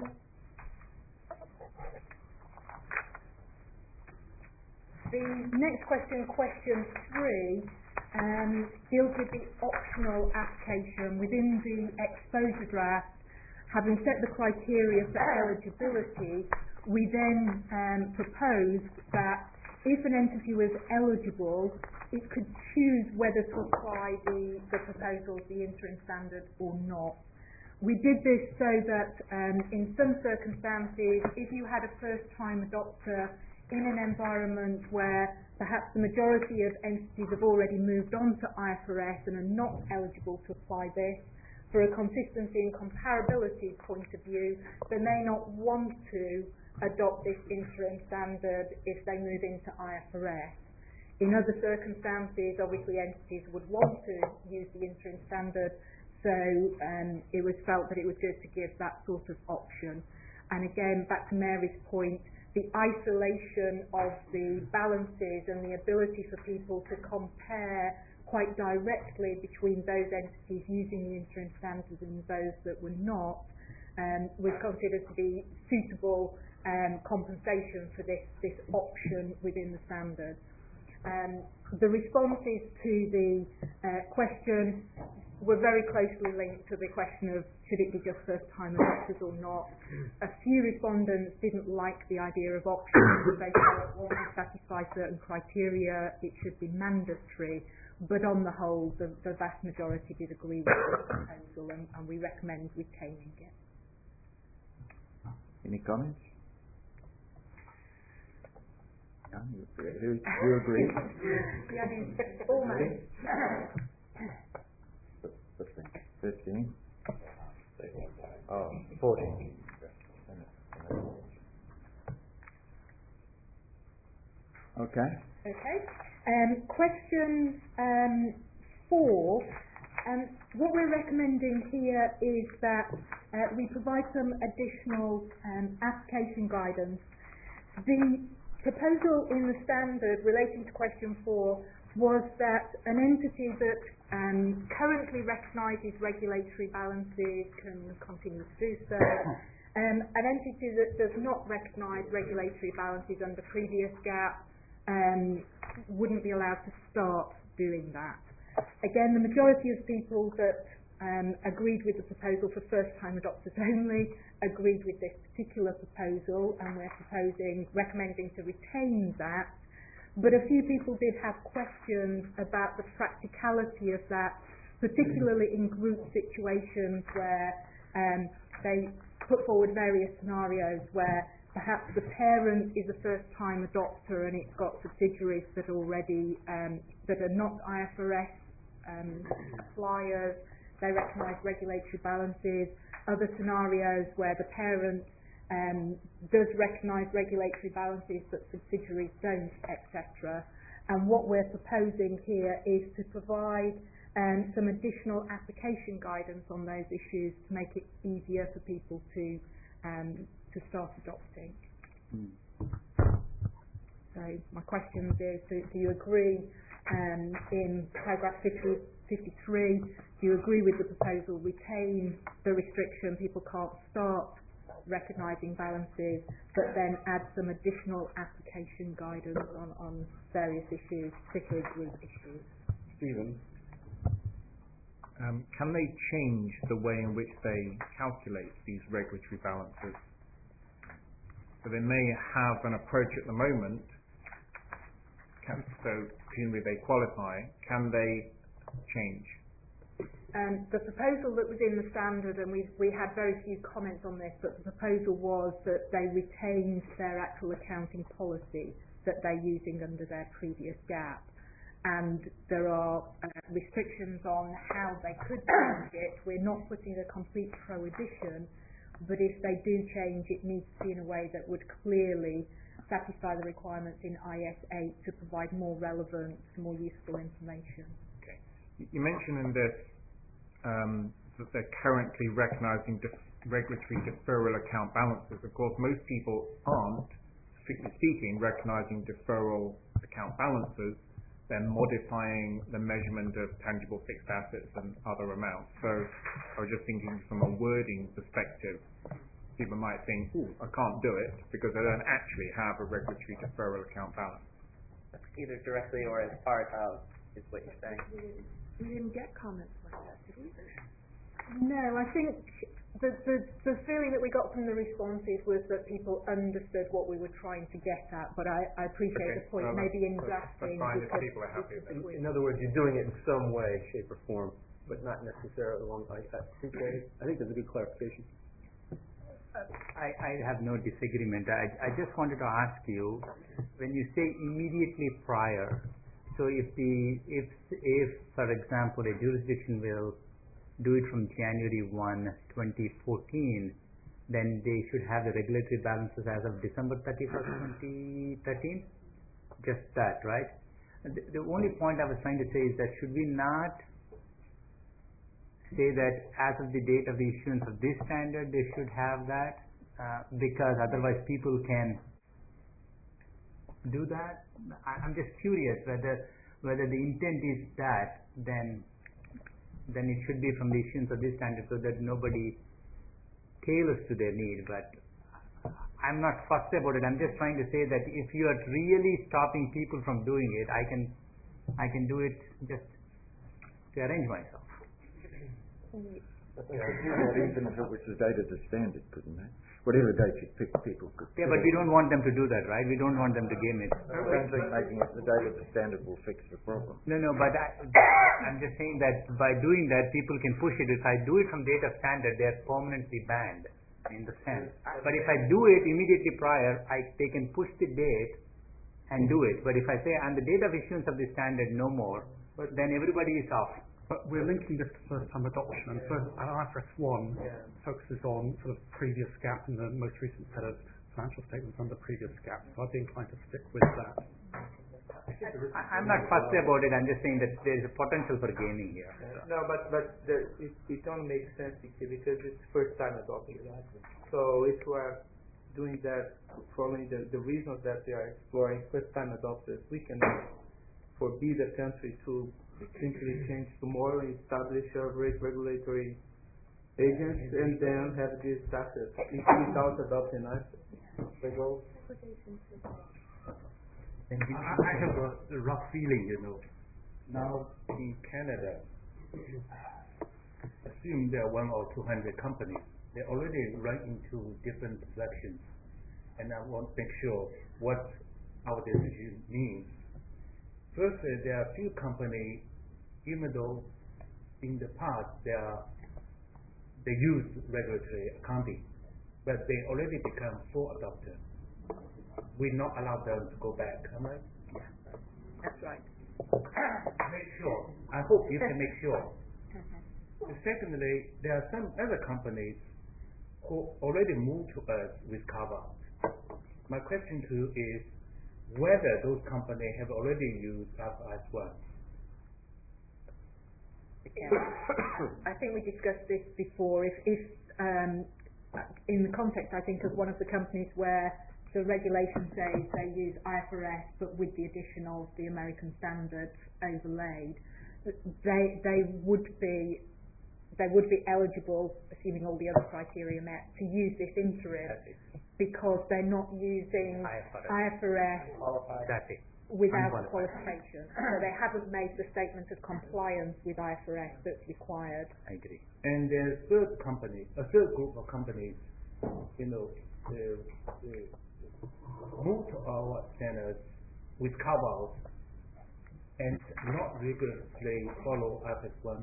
the next question, question three, um, deals with the optional application within the exposure draft. Having set the criteria for eligibility, we then um, proposed that if an entity was eligible, it could choose whether to apply the, the proposal, the interim standard, or not. We did this so that um, in some circumstances, if you had a first-time adopter in an environment where perhaps the majority of entities have already moved on to I F R S and are not eligible to apply this, for a consistency and comparability point of view, they may not want to adopt this interim standard if they move into I F R S. In other circumstances, obviously entities would want to use the interim standard, so um, it was felt that it was good to give that sort of option. And again, back to Mary's point, the isolation of the balances and the ability for people to compare quite directly between those entities using the interim standard and those that were not, um, was considered to be suitable um, compensation for this, this option within the standard. Um, the responses to the uh, question were very closely linked to the question of should it be just first-time adopters or not. A few respondents didn't like the idea of options. They felt once we satisfy certain criteria, it should be mandatory. But on the whole, the, the vast majority did agree with the proposal, and, and we recommend retaining it. Any comments? No, you, you agree? Yeah, almost. Fifteen. Oh, fourteen. Okay. Okay. Um, question um, four. Um, what we're recommending here is that uh, we provide some additional um, application guidance. The proposal in the standard relating to question four was that an entity that um, currently recognises regulatory balances can continue to do so. Um, an entity that does not recognise regulatory balances under previous GAP um, wouldn't be allowed to start doing that. Again, the majority of people that um, agreed with the proposal for first-time adopters only agreed with this particular proposal, and we're proposing, recommending to retain that. But a few people did have questions about the practicality of that, particularly in group situations where um, they put forward various scenarios where perhaps the parent is a first-time adopter and it's got subsidiaries that already um, that are not I F R S um, suppliers. They recognise regulatory balances. Other scenarios where the parent um, does recognise regulatory balances but subsidiaries don't, et cetera. And what we're proposing here is to provide um, some additional application guidance on those issues to make it easier for people to um, to start adopting. Mm. So my question is, do, do you agree um, in paragraph fifty, fifty-three, do you agree with the proposal, retain the restriction, people can't start recognising balances, but then add some additional application guidance on, on various issues, particularly group issues? Stephen? Um, can they change the way in which they calculate these regulatory balances? So they may have an approach at the moment, can, so presumably they qualify, can they change? Um, the proposal that was in the standard, and we we had very few comments on this, but the proposal was that they retained their actual accounting policy that they're using under their previous GAP. And there are uh, restrictions on how they could change it. We're not putting a complete prohibition, but if they do change, it needs to be in a way that would clearly satisfy the requirements in I S eight to provide more relevant, more useful information. Okay. You mentioned in this um, that they're currently recognising def- regulatory deferral account balances. Of course, most people aren't, strictly speaking, recognising deferral account balances. They're modifying the measurement of tangible fixed assets and other amounts. So I was just thinking from a wording perspective, people might think, ooh, I can't do it because I don't actually have a regulatory deferral account balance. Either directly or as part of, is what you're saying. We didn't get comments like that, did we? No, I think the, the, the feeling that we got from the responses was that people understood what we were trying to get at, but I, I appreciate Okay. the point. Well, Maybe in that's, drafting... that's fine we if could- people are happy with it. In, in other words, you're doing it in some way, shape, or form, but not necessarily along. I, I think that, I think that's a good clarification. I, I have no disagreement. I, I just wanted to ask you, when you say immediately prior, so if the if if for example a jurisdiction will do it from January first, twenty fourteen, then they should have the regulatory balances as of December thirty-first, twenty thirteen? Just that, right? The, the only point I was trying to say is that should we not say that as of the date of the issuance of this standard, they should have that, uh, because otherwise people can do that? I, I'm just curious whether whether the intent is that, then then it should be from the issuance of this standard so that nobody tailors to their need. But I'm not fussed about it. I'm just trying to say that if you are really stopping people from doing it, I can I can do it just to arrange myself. But they could do that even if it was the date of the standard, couldn't they? Whatever date you pick, people could. Yeah, but we don't want them to do that, right? We don't want them to game it. I don't think making it the date of the standard will fix the problem. No, no, but I, I'm just saying that by doing that, people can push it. If I do it from date of standard, they're permanently banned in the sense. But if I do it immediately prior, I, they can push the date and do it. But if I say on the date of issuance of the standard, no more, then everybody is off. But we're linking this to first-time adoption, and first, and I F R S one focuses on sort of previous gap in the most recent set of financial statements under previous gap. So I'd be inclined to stick with that. I- I'm not fussy about it. I'm just saying that there is a potential for gaming here. No, but but the, it it don't make sense because it's first time adopting. So if we are doing that, following the the reasons that we are exploring first time adopters, we can forbid the country to simply change tomorrow, establish a reg- regulatory agents, and then have this status without adopting us. The goal. I have a, a rough feeling, you know. Now in Canada, assume there are one or two hundred companies. They already run into different directions, and I want to make sure what our decision means. Firstly, there are few companies, even though in the past they are they use regulatory accounting, but they already become full adopters. We not allow them to go back, am I? That's right. Make sure. I hope you can make sure. Secondly, there are some other companies who already moved to us with carve-out. My question to you is whether those companies have already used I F R S one. I think we discussed this before. If, if um, in the context, I think, of one of the companies where the regulation says they use I F R S, but with the addition of the American standards overlaid, they they would be they would be eligible, assuming all the other criteria met, to use this interim because they're not using I F R S Exactly. without qualification. So they haven't made the statement of compliance with I F R S that's required. I agree. And there's a third company, a third group of companies, you know, they, they move to our standards with carve-outs and not rigorously follow I F R S one.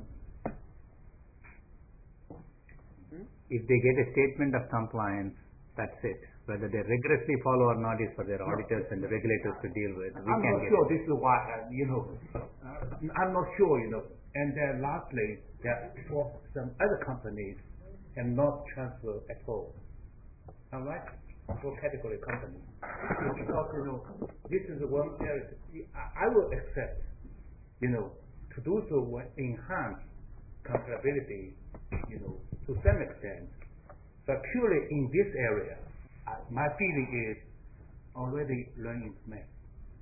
If they get a statement of compliance, that's it. Whether they rigorously follow or not is for their auditors and the regulators to deal with. We I'm can not get sure it. this is why, uh, you know, uh, I'm not sure, you know. And then lastly, that for some other companies cannot transfer at all. All right? For category companies. Because, you know, this is one area, I I will accept, you know, to do so will enhance comparability, you know, to some extent. But purely in this area, uh, my feeling is already learning to make.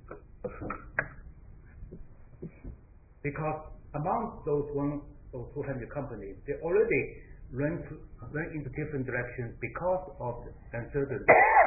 Because among those one or two hundred companies, they already run to, run into different directions because of the uncertainty.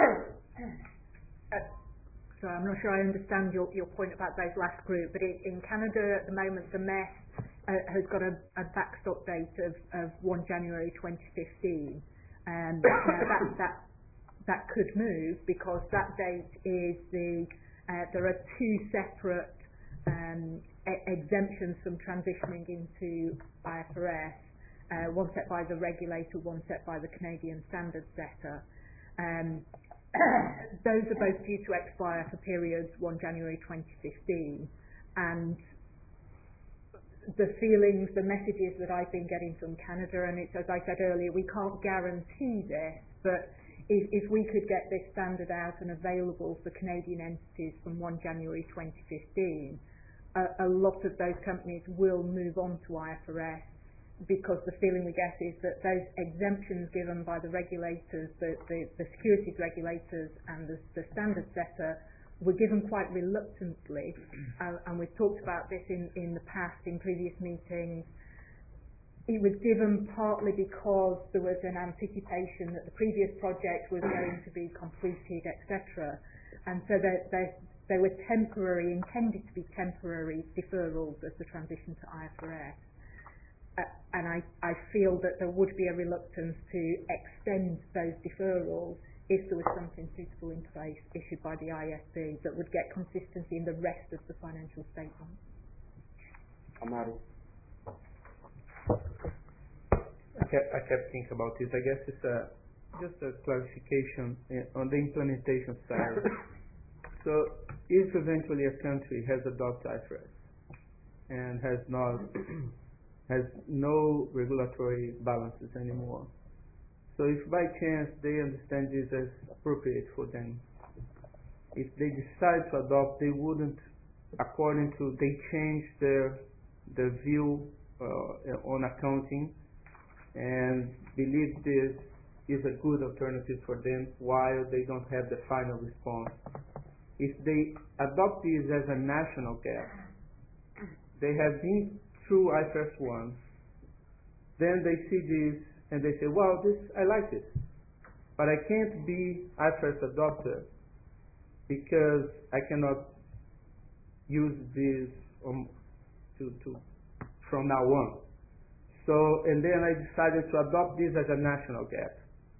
So I'm not sure I understand your, your point about those last group, but in, in Canada at the moment, the M E S uh, has got a, a backstop date of, of first of January twenty fifteen. Um, now that, that, that could move because that date is the, uh, there are two separate um, e- exemptions from transitioning into I F R S, uh, one set by the regulator, one set by the Canadian standard setter. Um, those are both due to expire for periods first of January twenty fifteen, and the feelings, the messages that I've been getting from Canada, and it's as I said earlier, we can't guarantee this, but if, if we could get this standard out and available for Canadian entities from first of January twenty fifteen, a, a lot of those companies will move on to I F R S because the feeling we get is that those exemptions given by the regulators, the, the, the securities regulators and the, the standard setter were given quite reluctantly, uh, and we've talked about this in, in the past in previous meetings. It was given partly because there was an anticipation that the previous project was going to be completed, et cetera. And so they, they, they were temporary, intended to be temporary deferrals of the transition to I F R S. uh, and I, I feel that there would be a reluctance to extend those deferrals if there was something suitable in place issued by the I S B that would get consistency in the rest of the financial statement. Amari. I kept, I kept thinking about it. I guess it's a, just a clarification uh, on the implementation side. So if eventually a country has adopted I F R S and has not has no regulatory balances anymore, so if by chance they understand this as appropriate for them, if they decide to adopt, they wouldn't, according to, they change their their view uh, on accounting and believe this is a good alternative for them while they don't have the final response. If they adopt this as a national gap, they have been through I F R S one, then they see this and they say, well, this, I like this, but I can't be I F R S adopter because I cannot use this um, to, to from now on. So, and then I decided to adopt this as a national gap.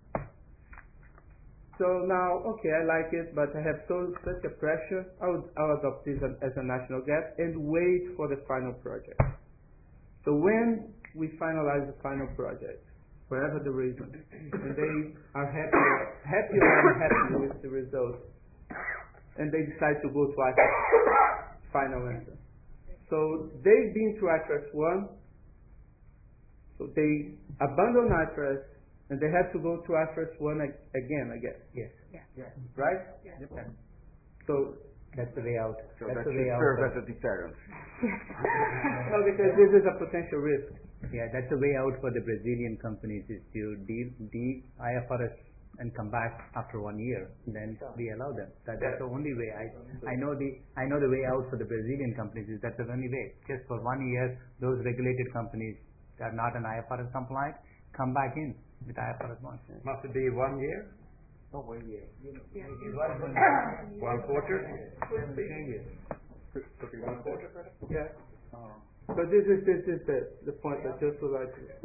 So now, okay, I like it, but I have so such a pressure, I would, I'll adopt this as, as a national gap and wait for the final project. So when we finalize the final project, whatever the reason, and they are happy, happy or unhappy with the results, and they decide to go to I F R S, final answer. So they've been to I F R S one, so they abandon I F R S, and they have to go to I F R S one ag- again, I guess. Yes. Yeah. Yeah. Right? Yeah. Yep. So That's the way out. So That's that the should way out. serve for- as a deterrent. no, because this is a potential risk. Yeah, that's the way out for the Brazilian companies is to de, de I F R S and come back after one year. Then we allow them. That, that's the only way. I I know the I know the way out for the Brazilian companies is that's the only way. Just for one year, those regulated companies that are not an I F R S compliant come back in with I F R S one. Must it be one year? No, one year. Yeah. One quarter? Could be One quarter? Yeah. But this is this is the the point I just would like to.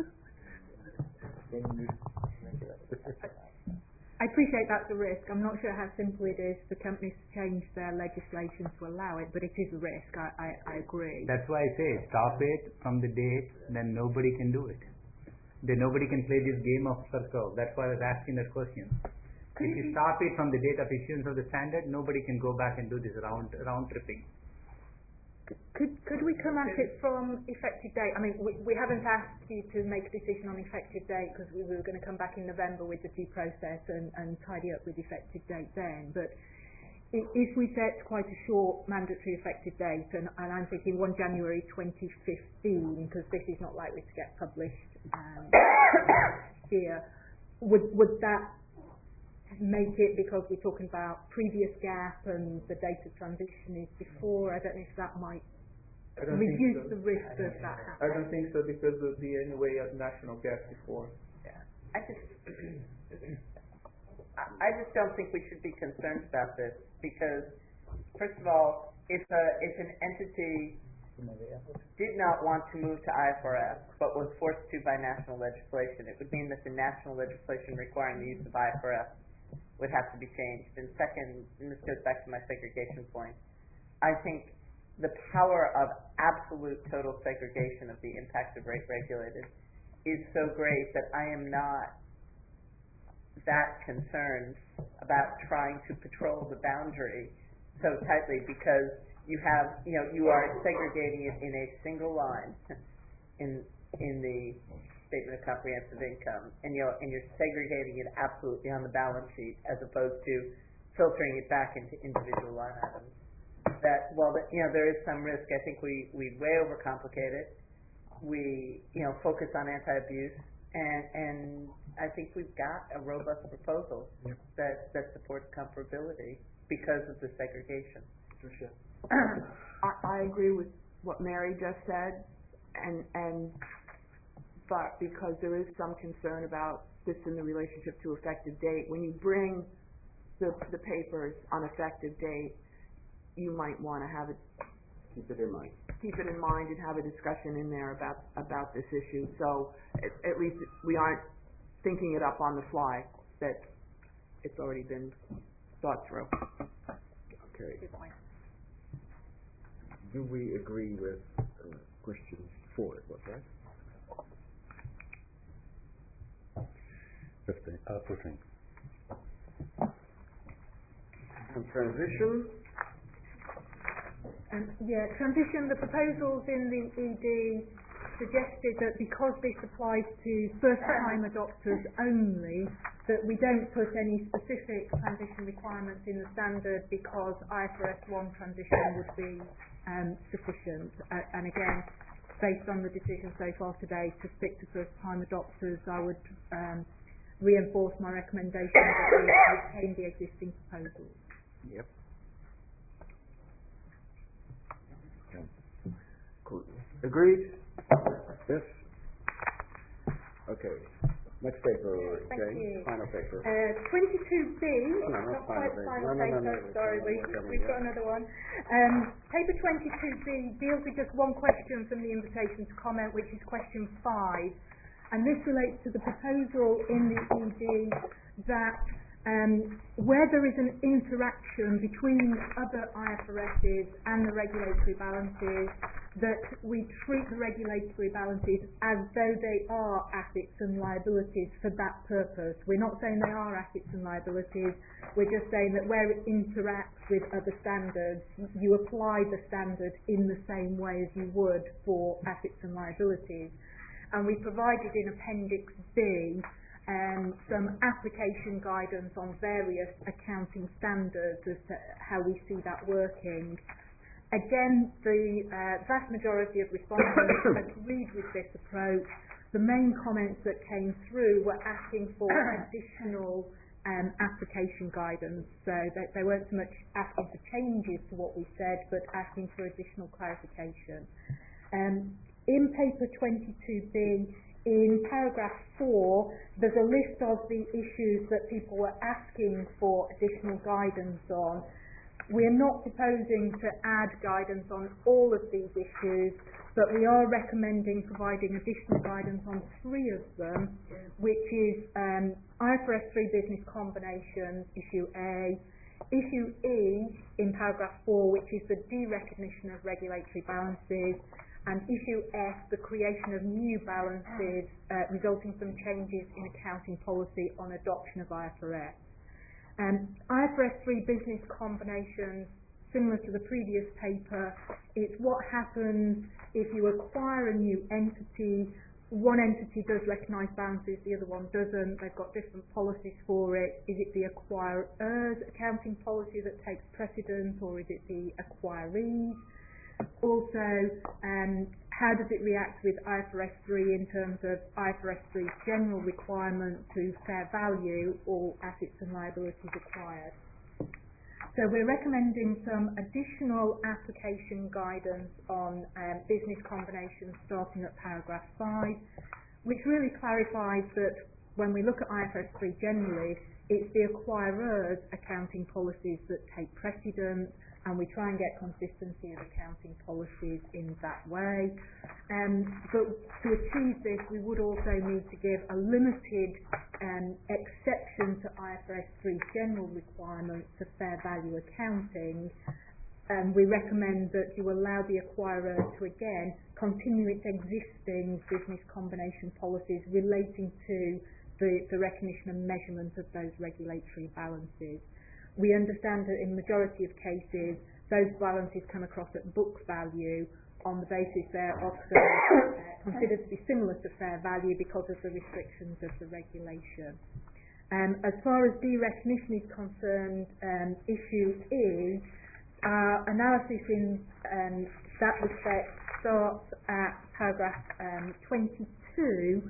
I appreciate that's a risk. I'm not sure how simple it is for companies to change their legislation to allow it, but it is a risk. I, I, I agree. That's why I say stop it from the date, then nobody can do it. Then nobody can play this game of circle. That's why I was asking that question. If you stop it from the date of issuance of the standard, nobody can go back and do this round round tripping. Could could we come at it from effective date? I mean, we, we haven't asked you to make a decision on effective date because we were going to come back in November with the due process and, and tidy up with effective date then. But i- if we set quite a short mandatory effective date, and, and I'm thinking first of January twenty fifteen, because this is not likely to get published um, here, would would that make it, because we're talking about previous gap and the date of transition is before? I don't know if that might I don't reduce think so. the risk of that happening. I don't think so because there would be anyway a national gap before. Yeah. I just, I- I just don't think we should be concerned about this because, first of all, if a, if an entity did not want to move to I F R S but was forced to by national legislation, it would mean that the national legislation requiring the use of I F R S would have to be changed. And second, and this goes back to my segregation point, I think the power of absolute total segregation of the impact of rate regulated is so great that I am not that concerned about trying to patrol the boundary so tightly, because you have, you know, you are segregating it in a single line in in the statement of comprehensive income, and you know, and you're segregating it absolutely on the balance sheet as opposed to filtering it back into individual line items. That, well, that, you know, there is some risk. I think we we way overcomplicate it. We, you know, focus on anti-abuse, and and I think we've got a robust proposal Yeah. that that supports comparability because of the segregation. Patricia. I, I agree with what Mary just said, and and but because there is some concern about this in the relationship to effective date, when you bring the the papers on effective date, you might want to have it keep it in mind. keep it in mind and have a discussion in there about, about this issue. So at, at least we aren't thinking it up on the fly, that it's already been thought through. Okay. Do we agree with uh, question four, it was, right? Fifteen, uh, fourteen. And transition? Um, yeah, transition, the proposals in the E D suggested that because this applies to first-time adopters only, that we don't put any specific transition requirements in the standard because I F R S one transition would be um, sufficient. Uh, and again, based on the decision so far today to stick to first-time adopters, I would um, reinforce my recommendation that we retain the existing proposals. Yep. Cool. Agreed? Yes? Okay. Next paper, Thank Jane. you. Final paper. Uh, twenty-two B, Oh, no, not not quite final final paper. No, no, paper, no, no, sorry, no, we, no, no, we've yeah. got another one. Um, paper twenty-two B deals with just one question from the invitation to comment, which is question five. And this relates to the proposal in the E D that um, where there is an interaction between other I F R Ss and the regulatory balances, that we treat the regulatory balances as though they are assets and liabilities for that purpose. We're not saying they are assets and liabilities, we're just saying that where it interacts with other standards, you apply the standard in the same way as you would for assets and liabilities. And we provided in Appendix B um, some application guidance on various accounting standards as to how we see that working. Again, the uh, vast majority of respondents agreed with this approach. The main comments that came through were asking for additional um, application guidance, so they, they weren't so much asking for changes to what we said, but asking for additional clarification. Um, in paper twenty-two B, in paragraph four, there's a list of the issues that people were asking for additional guidance on. We're not proposing to add guidance on all of these issues, but we are recommending providing additional guidance on three of them, which is um, I F R S three business combinations, issue A, issue E in paragraph four, which is the derecognition of regulatory balances, and issue F, the creation of new balances uh, resulting from changes in accounting policy on adoption of I F R S. Um, I F R S three business combinations, similar to the previous paper, it's what happens if you acquire a new entity. One entity does recognise balances, the other one doesn't. They've got different policies for it. Is it the acquirer's accounting policy that takes precedence, or is it the acquiree's? Also, um, how does it react with I F R S three in terms of I F R S three's general requirement to fair value or assets and liabilities acquired? So we're recommending some additional application guidance on um, business combinations starting at paragraph five, which really clarifies that when we look at I F R S three generally, it's the acquirer's accounting policies that take precedence, and we try and get consistency of accounting policies in that way. Um, but to achieve this, we would also need to give a limited um, exception to I F R S three general requirements to fair value accounting. And we recommend that you allow the acquirer to, again, continue its existing business combination policies relating to the, the recognition and measurement of those regulatory balances. We understand that in the majority of cases, those balances come across at book value on the basis they're often uh, considered to be similar to fair value because of the restrictions of the regulation. Um, as far as derecognition is concerned, um, issue is our analysis in um, that respect starts at paragraph um, twenty-two.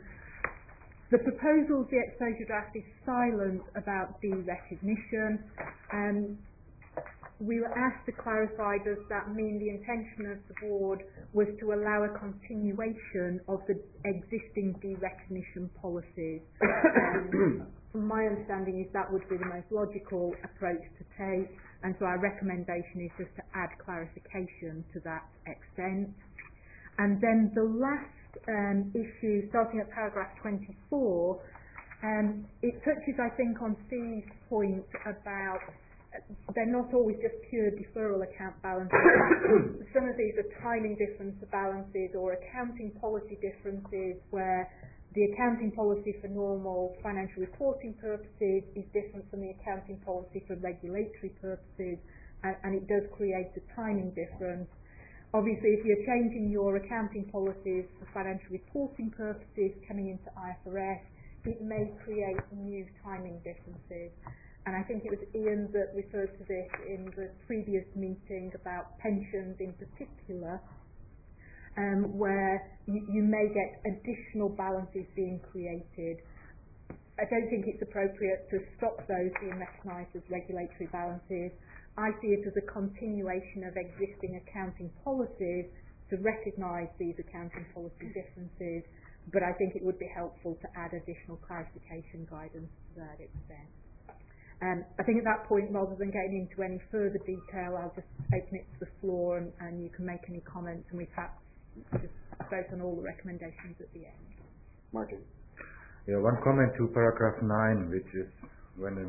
The proposal, the exposure draft, is silent about derecognition. Um, we were asked to clarify, does that mean the intention of the board was to allow a continuation of the existing derecognition policies? Um, from my understanding is that would be the most logical approach to take, and so our recommendation is just to add clarification to that extent. And then the last um, issue, starting at paragraph twenty-four, um, it touches, I think, on Steve's point about they're not always just pure deferral account balances. Some of these are timing difference balances or accounting policy differences where the accounting policy for normal financial reporting purposes is different from the accounting policy for regulatory purposes, and, and it does create a timing difference. Obviously, if you're changing your accounting policies for financial reporting purposes coming into I F R S, it may create new timing differences. And I think it was Ian that referred to this in the previous meeting about pensions in particular, um, where you, you may get additional balances being created. I don't think it's appropriate to stop those being recognised as regulatory balances. I see it as a continuation of existing accounting policies to recognise these accounting policy differences, but I think it would be helpful to add additional clarification guidance to that extent. Um, I think at that point, rather than getting into any further detail, I'll just open it to the floor and, and you can make any comments, and we perhaps just vote on all the recommendations at the end. Martin. Yeah, one comment to paragraph nine, which is when a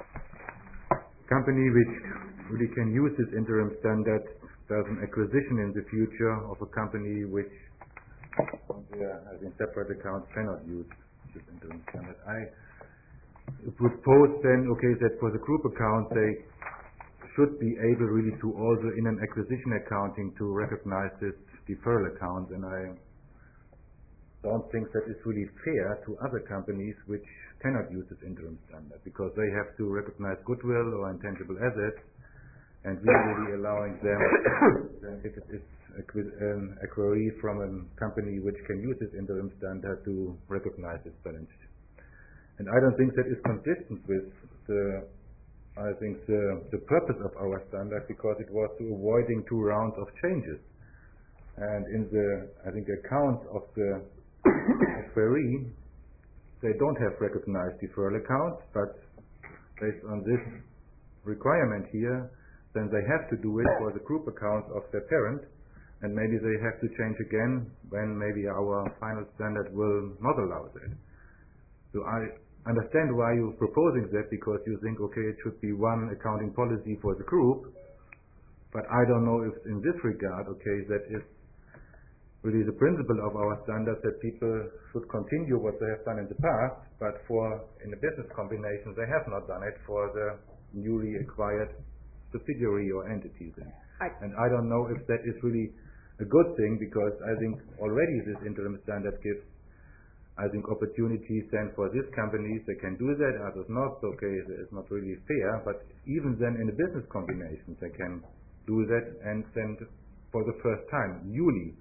company which really can use this interim standard does an acquisition in the future of a company which yeah, as in separate accounts cannot use this interim standard. I propose then, okay, that for the group account they should be able really to also in an acquisition accounting to recognize this deferral account, and I don't think that is really fair to other companies which cannot use this interim standard, because they have to recognize goodwill or intangible assets, and we are really allowing them, if it is an acquiree from a company which can use this interim standard, to recognize its balance sheet. And I don't think that is consistent with the, I think, the, the purpose of our standard, because it was to avoiding two rounds of changes. And in the, I think, accounts of the acquiree, they don't have recognized deferral accounts, but based on this requirement here, then they have to do it for the group accounts of their parent, and maybe they have to change again when maybe our final standard will not allow that. So I understand why you're proposing that, because you think, okay, it should be one accounting policy for the group, but I don't know if in this regard, okay, that is really the principle of our standard, that people should continue what they have done in the past, but for, in a business combination, they have not done it for the newly acquired subsidiary or entity then. I and I don't know if that is really a good thing, because I think already this interim standard gives, I think, opportunities then for these companies. They can do that, others not. Okay, it's not really fair, but even then in a business combination they can do that, and then for the first time newly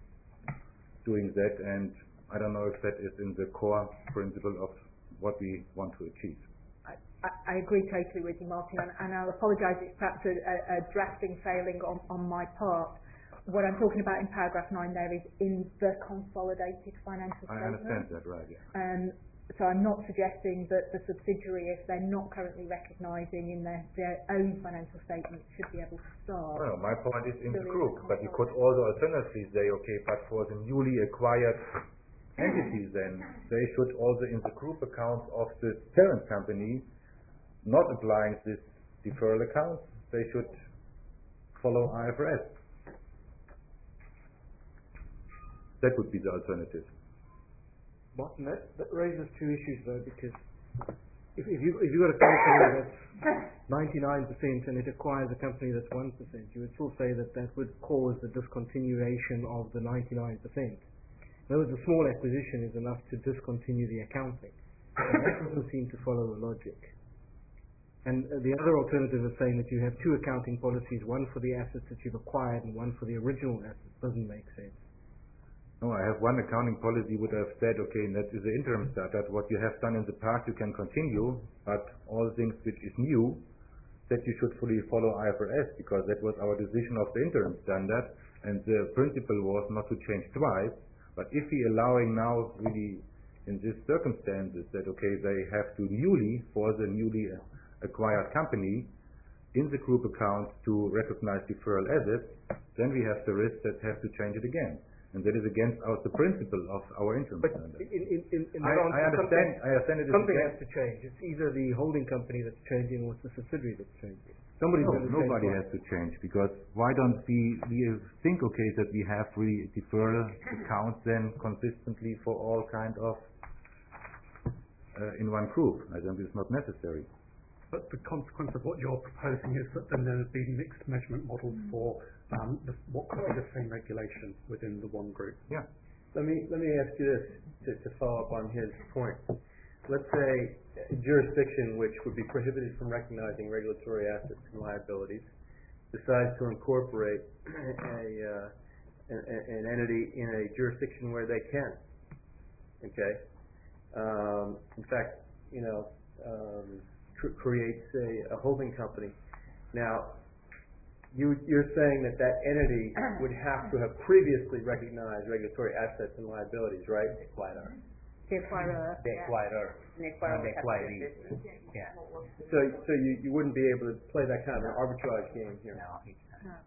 doing that, and I don't know if that is in the core principle of what we want to achieve. I, I agree totally with you, Martin, and, and I'll apologise, it's perhaps a, a, a drafting failing on, on my part. What I'm talking about in paragraph nine there is in the consolidated financial statement. I understand that, right, yeah. Um, so I'm not suggesting that the subsidiary, if they're not currently recognising in their, their own financial statement, should be able to start. No, my point is in the group, but you could also alternatively say, okay, but for the newly acquired entities then, they should also in the group accounts of the parent company, not applying this deferral account, they should follow I F R S. That would be the alternative. Martin, that, that raises two issues though, because if, if you if you've got a company that's ninety-nine percent and it acquires a company that's one percent, you would still say that that would cause the discontinuation of the ninety-nine percent. In other words, a small acquisition is enough to discontinue the accounting. And that doesn't seem to follow the logic. And uh, the other alternative is saying that you have two accounting policies, one for the assets that you've acquired and one for the original assets. Doesn't make sense. No, I have one accounting policy would have said, okay, that is the interim standard. What you have done in the past, you can continue, but all things which is new, that you should fully follow I F R S, because that was our decision of the interim standard, and the principle was not to change twice. But if we allowing now really in these circumstances that, okay, they have to newly, for the newly acquired company, in the group account to recognize deferral assets, then we have the risk that have to change it again. And that is against our, the principle of our interim But standard. in, in, in, in I, I understand, I understand it is something has against, to change. It's either the holding company that's changing or it's the subsidiary that's changing. Somebody's no, going to nobody change. has to change, because why don't we, we think, okay, that we have really deferral accounts then consistently for all kind of, uh, in one group. I think it's not necessary. But the consequence of what you're proposing is that then there would be mixed measurement models for um, the, what could be the same regulation within the one group. Yeah. Let me, let me ask you this, to, to follow up on his point. Let's say a jurisdiction which would be prohibited from recognizing regulatory assets and liabilities decides to incorporate a, uh, an, an entity in a jurisdiction where they can. Okay? Um, in fact, you know, um, cr- creates a, a holding company. Now, you, you're saying that that entity would have to have previously recognized regulatory assets and liabilities, right? Acquirer. The acquirer. The acquirer, The acquirer not would have to the acquiree. do business. Yeah. So, so you, you wouldn't be able to play that kind of an arbitrage game here. No, it's not.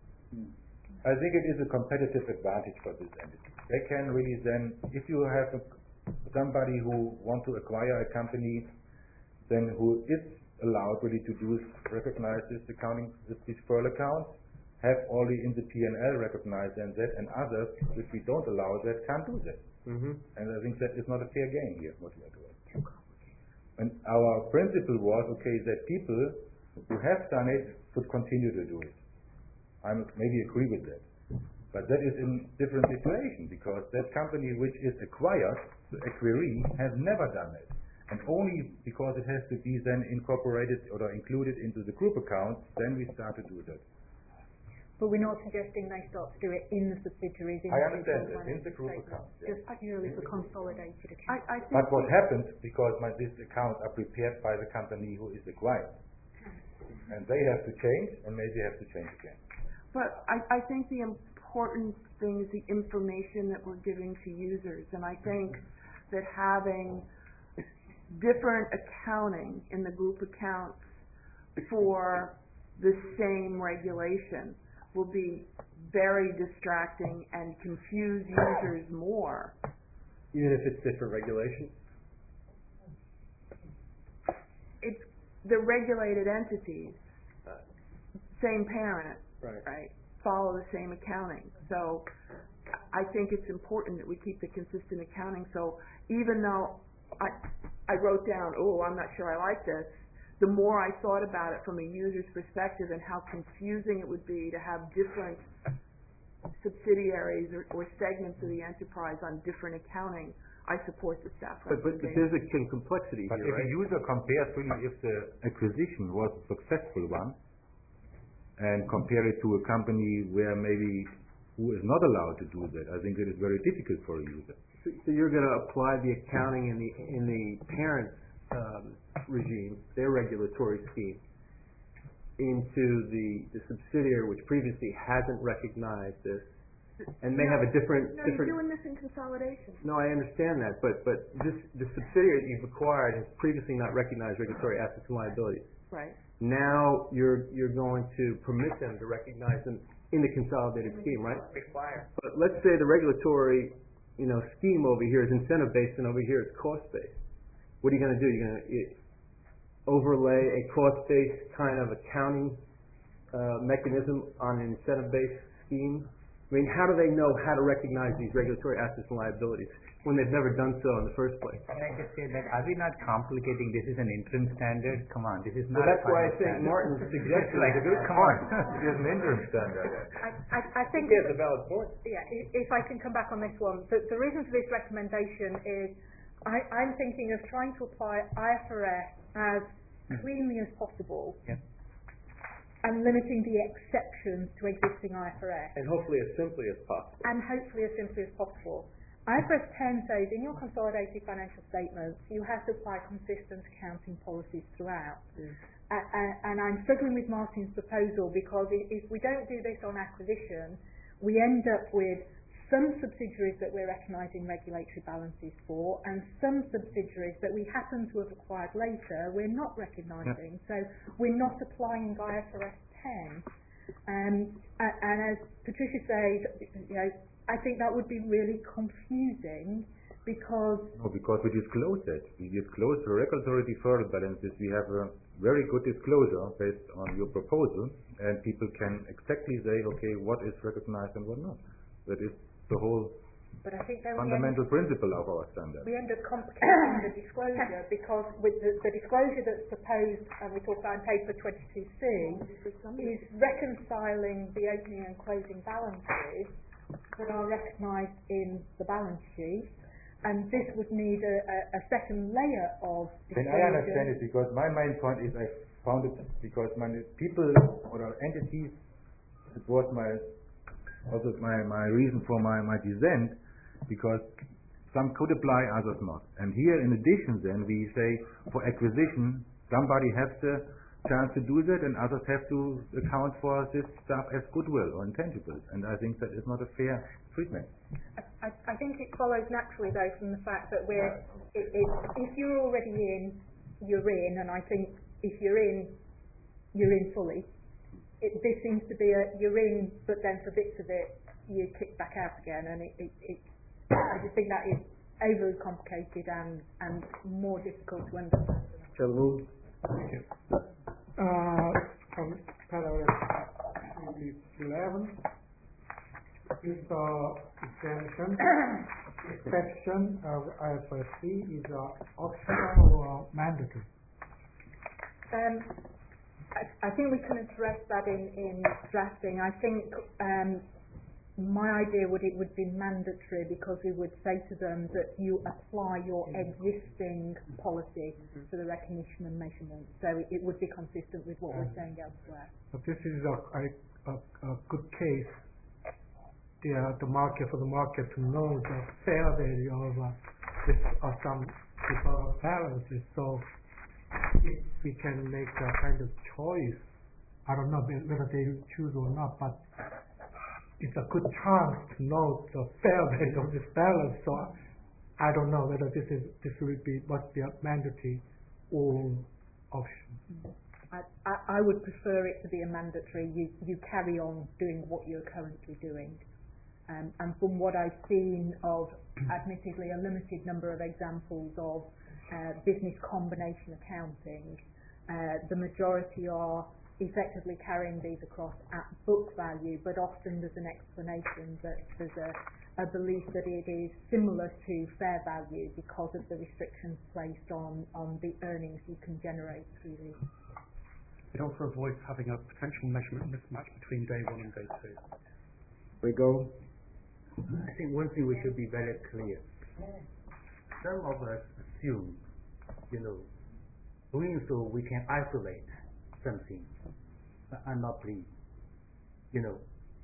I think it is a competitive advantage for this entity. They can really then, if you have a, somebody who want to acquire a company, then who is allowed really to do recognize this accounting, this deferral account, have only in the P and L recognize and that, and others which we don't allow that can't do that. Mm-hmm. And I think that is not a fair game here, what we are doing. And our principle was, okay, that people who have done it should continue to do it. I maybe agree with that. But that is in different situation, because that company which is acquired, the acquiree, has never done it. And only because it has to be then incorporated or included into the group account, then we start to do that. But we're not suggesting they start to do it in the subsidiaries. In I the understand group that, in the group statement. account. Yeah. Just purely for consolidated accounts. I, I think But what the- happens, because my, these accounts are prepared by the company who is acquired, and they have to change, and maybe have to change again. But I, I think the important thing is the information that we're giving to users, and I think that having different accounting in the group accounts for the same regulation will be very distracting and confuse users more. Even if it's different regulations? It's the regulated entities, same parent, Right. right, follow the same accounting. So I think it's important that we keep the consistent accounting. So even though I, I wrote down, oh, I'm not sure I like this, the more I thought about it from a user's perspective and how confusing it would be to have different subsidiaries or, or segments of the enterprise on different accounting, I support the staff But, but, but recommendation. there's a con- complexity But here, if right? a user compares really if the acquisition was a successful one, and compare it to a company where maybe who is not allowed to do that, I think it is very difficult for a user. So, so you're going to apply the accounting in the, in the parent um, regime, their regulatory scheme, into the, the subsidiary which previously hasn't recognized this, and may No, have a different, No, different... you're doing this in consolidation. No, I understand that, but, but this, the subsidiary that you've acquired has previously not recognized regulatory assets and liabilities. Right. Now, you're, you're going to permit them to recognize them in the consolidated scheme, right? Require. But let's say the regulatory, you know, scheme over here is incentive-based and over here it's cost-based. What are you gonna do? You're gonna you, overlay a cost-based kind of accounting, uh, mechanism on an incentive-based scheme? I mean, how do they know how to recognize these regulatory assets and liabilities when they've never done so in the first place? Can I just say that, are we not complicating, this is an interim standard, come on, this is Well, not a that's why I final think standard. Martin's suggestion Like, is a good come on. It is an interim standard. I, I, I think, He has a valid point. yeah, if, if I can come back on this one, the, the reason for this recommendation is I, I'm thinking of trying to apply I F R S as cleanly as possible Yep. and limiting the exceptions to existing I F R S And hopefully as simply as possible. and hopefully as simply as possible. I F R S ten says in your consolidated financial statements you have to apply consistent accounting policies throughout. Mm. Uh, uh, and I'm struggling with Martin's proposal because if, if we don't do this on acquisition, we end up with some subsidiaries that we're recognising regulatory balances for, and some subsidiaries that we happen to have acquired later we're not recognising. Yep. So we're not applying I F R S ten. Um, and, and as Patricia said, you know, I think that would be really confusing because... No, because we disclose that. We disclose the regulatory deferred balances. We have a very good disclosure based on your proposal, and people can exactly say, okay, what is recognized and what not. That is the whole but I think fundamental principle of our standard. We end up complicating the disclosure because with the, the disclosure that's proposed, and we talk about in paper twenty-two C, is reconciling the opening and closing balances that are recognised in the balance sheet, and this would need a, a, a second layer of disclosure. Then I understand it, because my main point is I found it because my people or entities, it was my also my, my reason for my, my dissent, because some could apply, others not. And here in addition then we say for acquisition somebody has the chance to do that and others have to account for this stuff as goodwill or intangibles, and I think that is not a fair treatment. I, I think it follows naturally though from the fact that we're it, it, if you're already in, you're in, and I think if you're in, you're in fully. It, this seems to be a you're in, but then for bits of it you kick back out again, and it, it, it I just think that is overly complicated and and more difficult to understand. Shall we move? Thank you. Uh, from paragraph eleven is the exemption. Exception of I F R S C is uh, optional or mandatory? Um, I, I think we can address that in, in drafting. I think um, my idea would it would be mandatory because we would say to them that you apply your existing policy mm-hmm. to the recognition and measurement. So it, it would be consistent with what um, we're saying elsewhere. But this is a, a, a good case. The, uh, the market for the market to know the fair value of uh, this of some deferred balances. So if we can make a kind of choice, I don't know whether they choose or not, but it's a good chance to know the fair value of this balance. So I don't know whether this is this will be must be a mandatory or option. I, I, I would prefer it to be a mandatory. You you carry on doing what you're currently doing, um, and from what I've seen of, admittedly, a limited number of examples of uh, business combination accounting, uh, the majority are effectively carrying these across at book value, but often there's an explanation that there's a, a belief that it is similar to fair value because of the restrictions placed on, on the earnings you can generate through these. It also avoids having a potential measurement mismatch between day one and day two. We go. I think one thing we should be very clear. Some of us assume, you know, doing so we can isolate something. I'm not pleased. You know,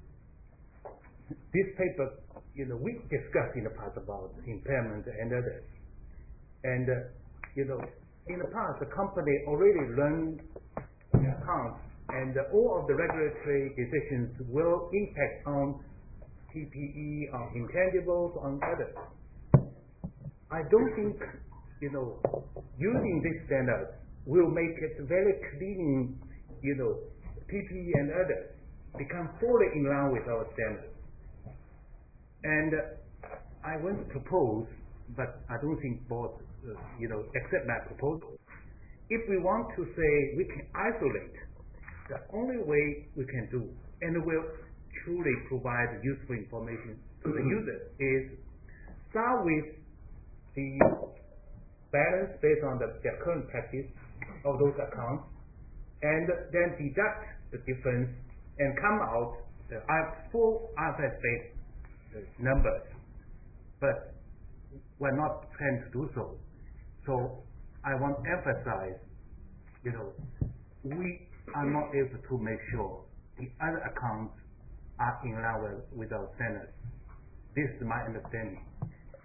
this paper, you know, we discussed in the past about impairment and others. And, uh, you know, in the past, the company already run accounts, and uh, all of the regulatory decisions will impact on P P E, on intangibles, on others. I don't think, you know, using these standards will make it very clean, you know, P P E and others become fully in line with our standards. And uh, I want to propose, but I don't think board, uh, you know, accept my proposal. If we want to say we can isolate, the only way we can do, and will truly provide useful information to the users, is start with the balance based on the, their current practice of those accounts, and then deduct the difference and come out the full I F R S-based numbers. But we're not planning to do so. So I want to emphasize, you know, we are not able to make sure the other accounts are in line with, with our standards. This is my understanding.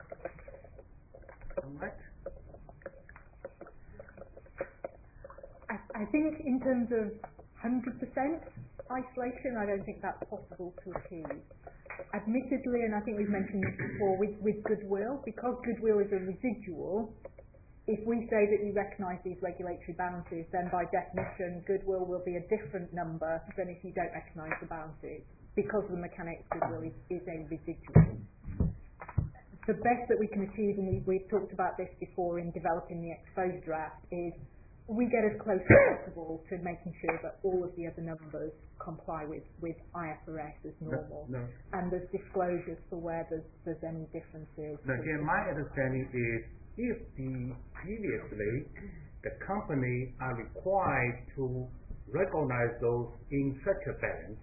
correct? I, I think in terms of one hundred percent isolation, I don't think that's possible to achieve. Admittedly, and I think we've mentioned this before, with, with goodwill, because goodwill is a residual, if we say that you recognise these regulatory balances, then by definition goodwill will be a different number than if you don't recognise the balances, because the mechanics goodwill is, is a residual. The best that we can achieve, and we, we've talked about this before in developing the exposed draft, is we get as close as possible to making sure that all of the other numbers comply with, with I F R S as normal. No, no. And there's disclosures for where there's, there's any differences. Now, again, my understanding is if the previously the company are required to recognize those in such a balance,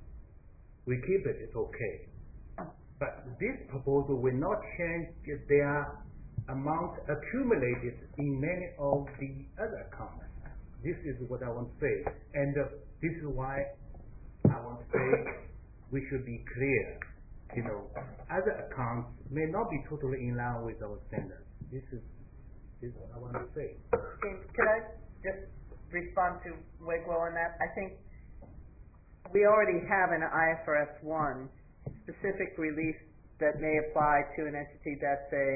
we keep it, it's okay. But this proposal will not change their amount accumulated in many of the other accounts. This is what I want to say. And uh, this is why I want to say we should be clear. You know, other accounts may not be totally in line with our standards. This is, this is what I want to say. James, could I just respond to Wigwell on that? I think we already have an I F R S one specific relief that may apply to an entity that's a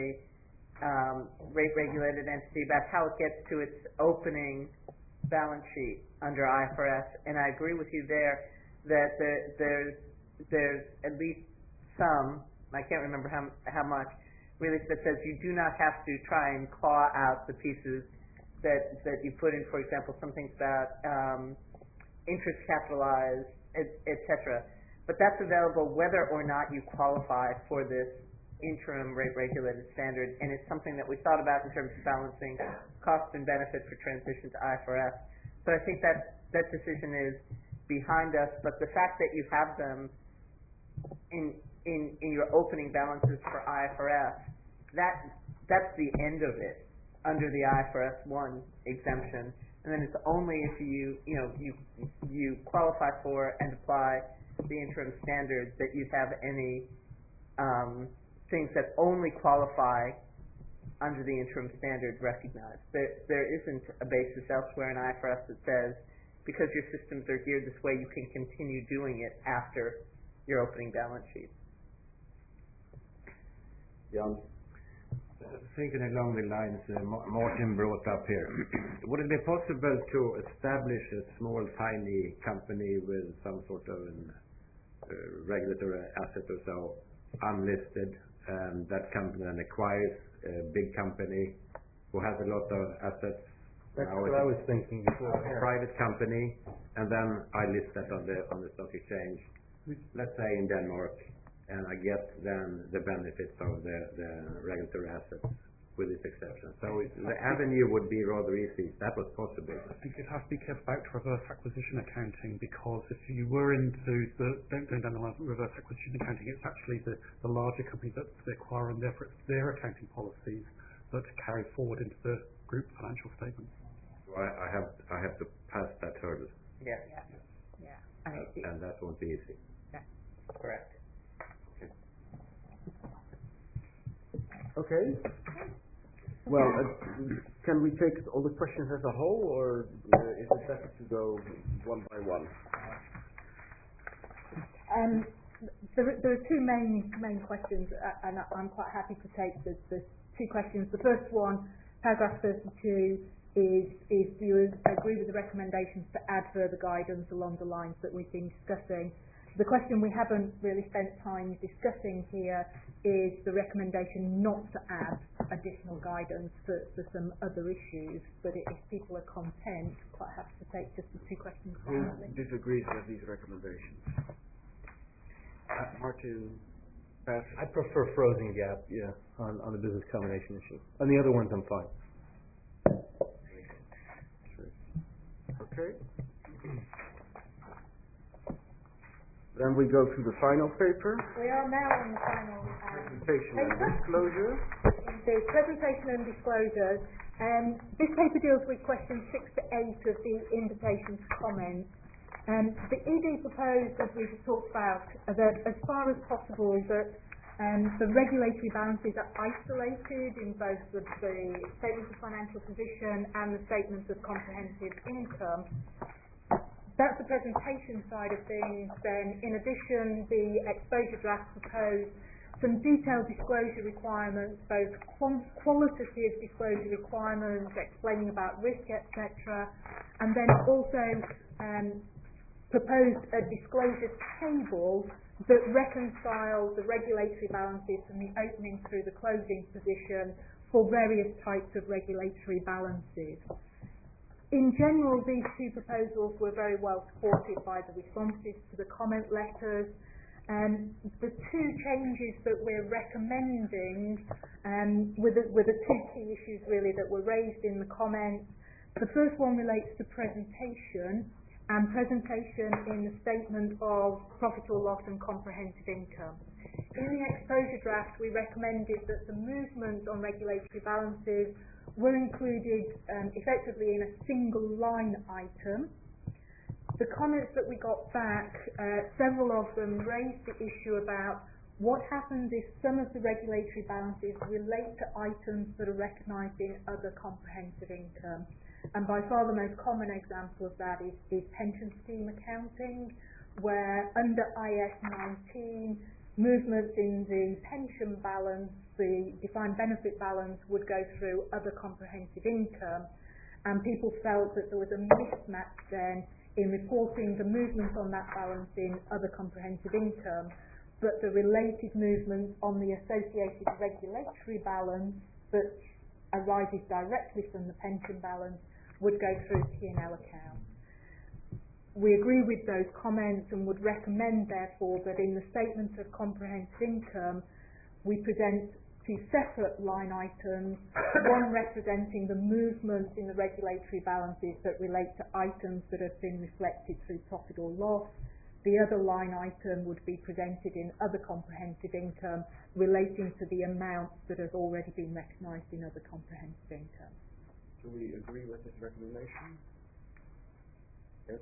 um, rate-regulated entity about how it gets to its opening balance sheet under I F R S. And I agree with you there that there, there's there's at least some, I can't remember how how much, relief that says you do not have to try and claw out the pieces that that you put in. For example, some things about um, interest capitalized, et, et cetera. But that's available whether or not you qualify for this interim rate regulated standard, and it's something that we thought about in terms of balancing cost and benefit for transition to I F R S. So I think that that decision is behind us, but the fact that you have them in in, in your opening balances for I F R S, that that's the end of it under the I F R S one exemption, and then it's only if you you know you you qualify for and apply the interim standard that you have any um, things that only qualify under the interim standard recognized. There, there isn't a basis elsewhere in I F R S that says because your systems are geared this way, you can continue doing it after your opening balance sheet. Jan? Thinking along the lines uh, Martin brought up here, would it be possible to establish a small, tiny company with some sort of an, uh, regulatory asset or so, unlisted, and that company then acquires a big company who has a lot of assets? That's now what I was thinking before. a private company, and then I list that on the on the stock exchange, let's say in Denmark, and I get then the benefits of the, the regulatory assets with this exception. So it, the avenue would be rather easy if that was possible. I think it has to be kept back to reverse acquisition accounting, because if you were into the don't go down the line of reverse acquisition accounting, it's actually the, the larger company that's the acquirer, and therefore it's their accounting policies that carry forward into the group financial statements. So I, I have I have to pass that hurdle. Yeah. Yeah. Yeah. And, it, it, And that won't be easy. yeah. Correct. Okay. Well, uh, can we take all the questions as a whole, or uh, is it better to go one by one? Um, there, are- there are two main main questions, uh, and I- I'm quite happy to take the, the two questions. The first one, paragraph thirty-two, is is do you agree with the recommendations to add further guidance along the lines that we've been discussing? The question we haven't really spent time discussing here is the recommendation not to add additional guidance for, for some other issues, but if people are content, quite happy to take just the two questions. Who disagrees with these recommendations? Uh, Martin, pass. I prefer frozen gap, yeah, on, on the business combination issue. On the other ones, I'm fine. Okay. Then we go to the final paper, We are now on the final um, presentation and paper. disclosure. The presentation and disclosures. Um, this paper deals with questions six to eight of the invitation to comment. Um, the E D proposed, as we've talked about, that as far as possible that Um, the regulatory balances are isolated in both the, the statements of financial position and the statements of comprehensive income. That's the presentation side of things. Then, in addition, the exposure draft proposed some detailed disclosure requirements, both quant- qualitative disclosure requirements explaining about risk, et cetera, and then also um, proposed a disclosure table that reconciles the regulatory balances from the opening through the closing position for various types of regulatory balances. In general, these two proposals were very well supported by the responses to the comment letters. Um, the two changes that we're recommending um, were, the, were the two key issues really that were raised in the comments. The first one relates to presentation, and presentation in the statement of profit or loss and comprehensive income. In the exposure draft, we recommended that the movements on regulatory balances were included um, effectively in a single line item. The comments that we got back, uh, several of them raised the issue about what happens if some of the regulatory balances relate to items that are recognised in other comprehensive income. And by far the most common example of that is, is pension scheme accounting, where under I A S nineteen, movements in the pension balance, the defined benefit balance, would go through other comprehensive income, and people felt that there was a mismatch then in reporting the movements on that balance in other comprehensive income, but the related movements on the associated regulatory balance that arises directly from the pension balance would go through P and L accounts. We agree with those comments and would recommend, therefore, that in the statement of comprehensive income we present two separate line items, one representing the movements in the regulatory balances that relate to items that have been reflected through profit or loss. The other line item would be presented in other comprehensive income relating to the amounts that have already been recognised in other comprehensive income. Do we agree with this recommendation? Yes.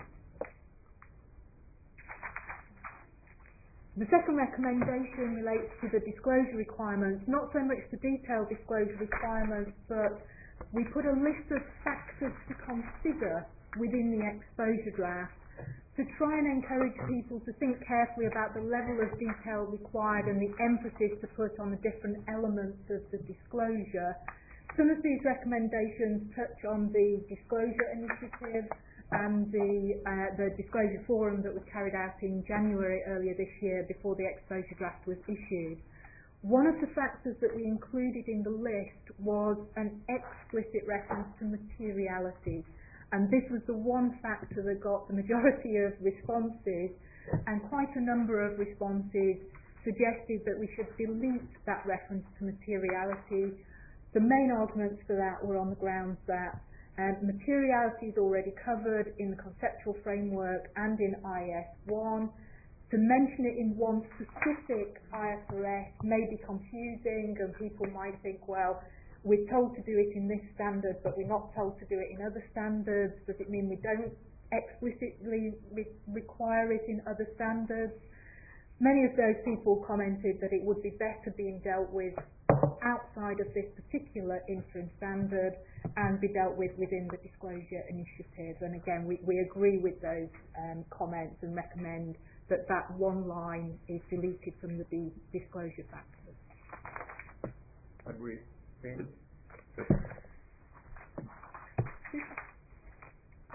The second recommendation relates to the disclosure requirements, not so much the detailed disclosure requirements, but we put a list of factors to consider within the exposure draft to try and encourage people to think carefully about the level of detail required and the emphasis to put on the different elements of the disclosure. Some of these recommendations touch on the disclosure initiative and the, uh, the disclosure forum that was carried out in January earlier this year before the exposure draft was issued. One of the factors that we included in the list was an explicit reference to materiality, and this was the one factor that got the majority of responses, and quite a number of responses suggested that we should delete that reference to materiality. The main arguments for that were on the grounds that um, materiality is already covered in the conceptual framework and in I A S one. To mention it in one specific I F R S may be confusing, and people might think, well, we're told to do it in this standard, but we're not told to do it in other standards. Does it mean we don't explicitly re- require it in other standards? Many of those people commented that it would be better being dealt with outside of this particular interim standard and be dealt with within the disclosure initiative. And again, we, we agree with those um, comments and recommend that that one line is deleted from the d- disclosure factors. Agree.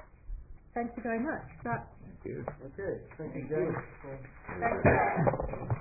Thank you very much. That Thank you. Okay, thank you, James. Thank you.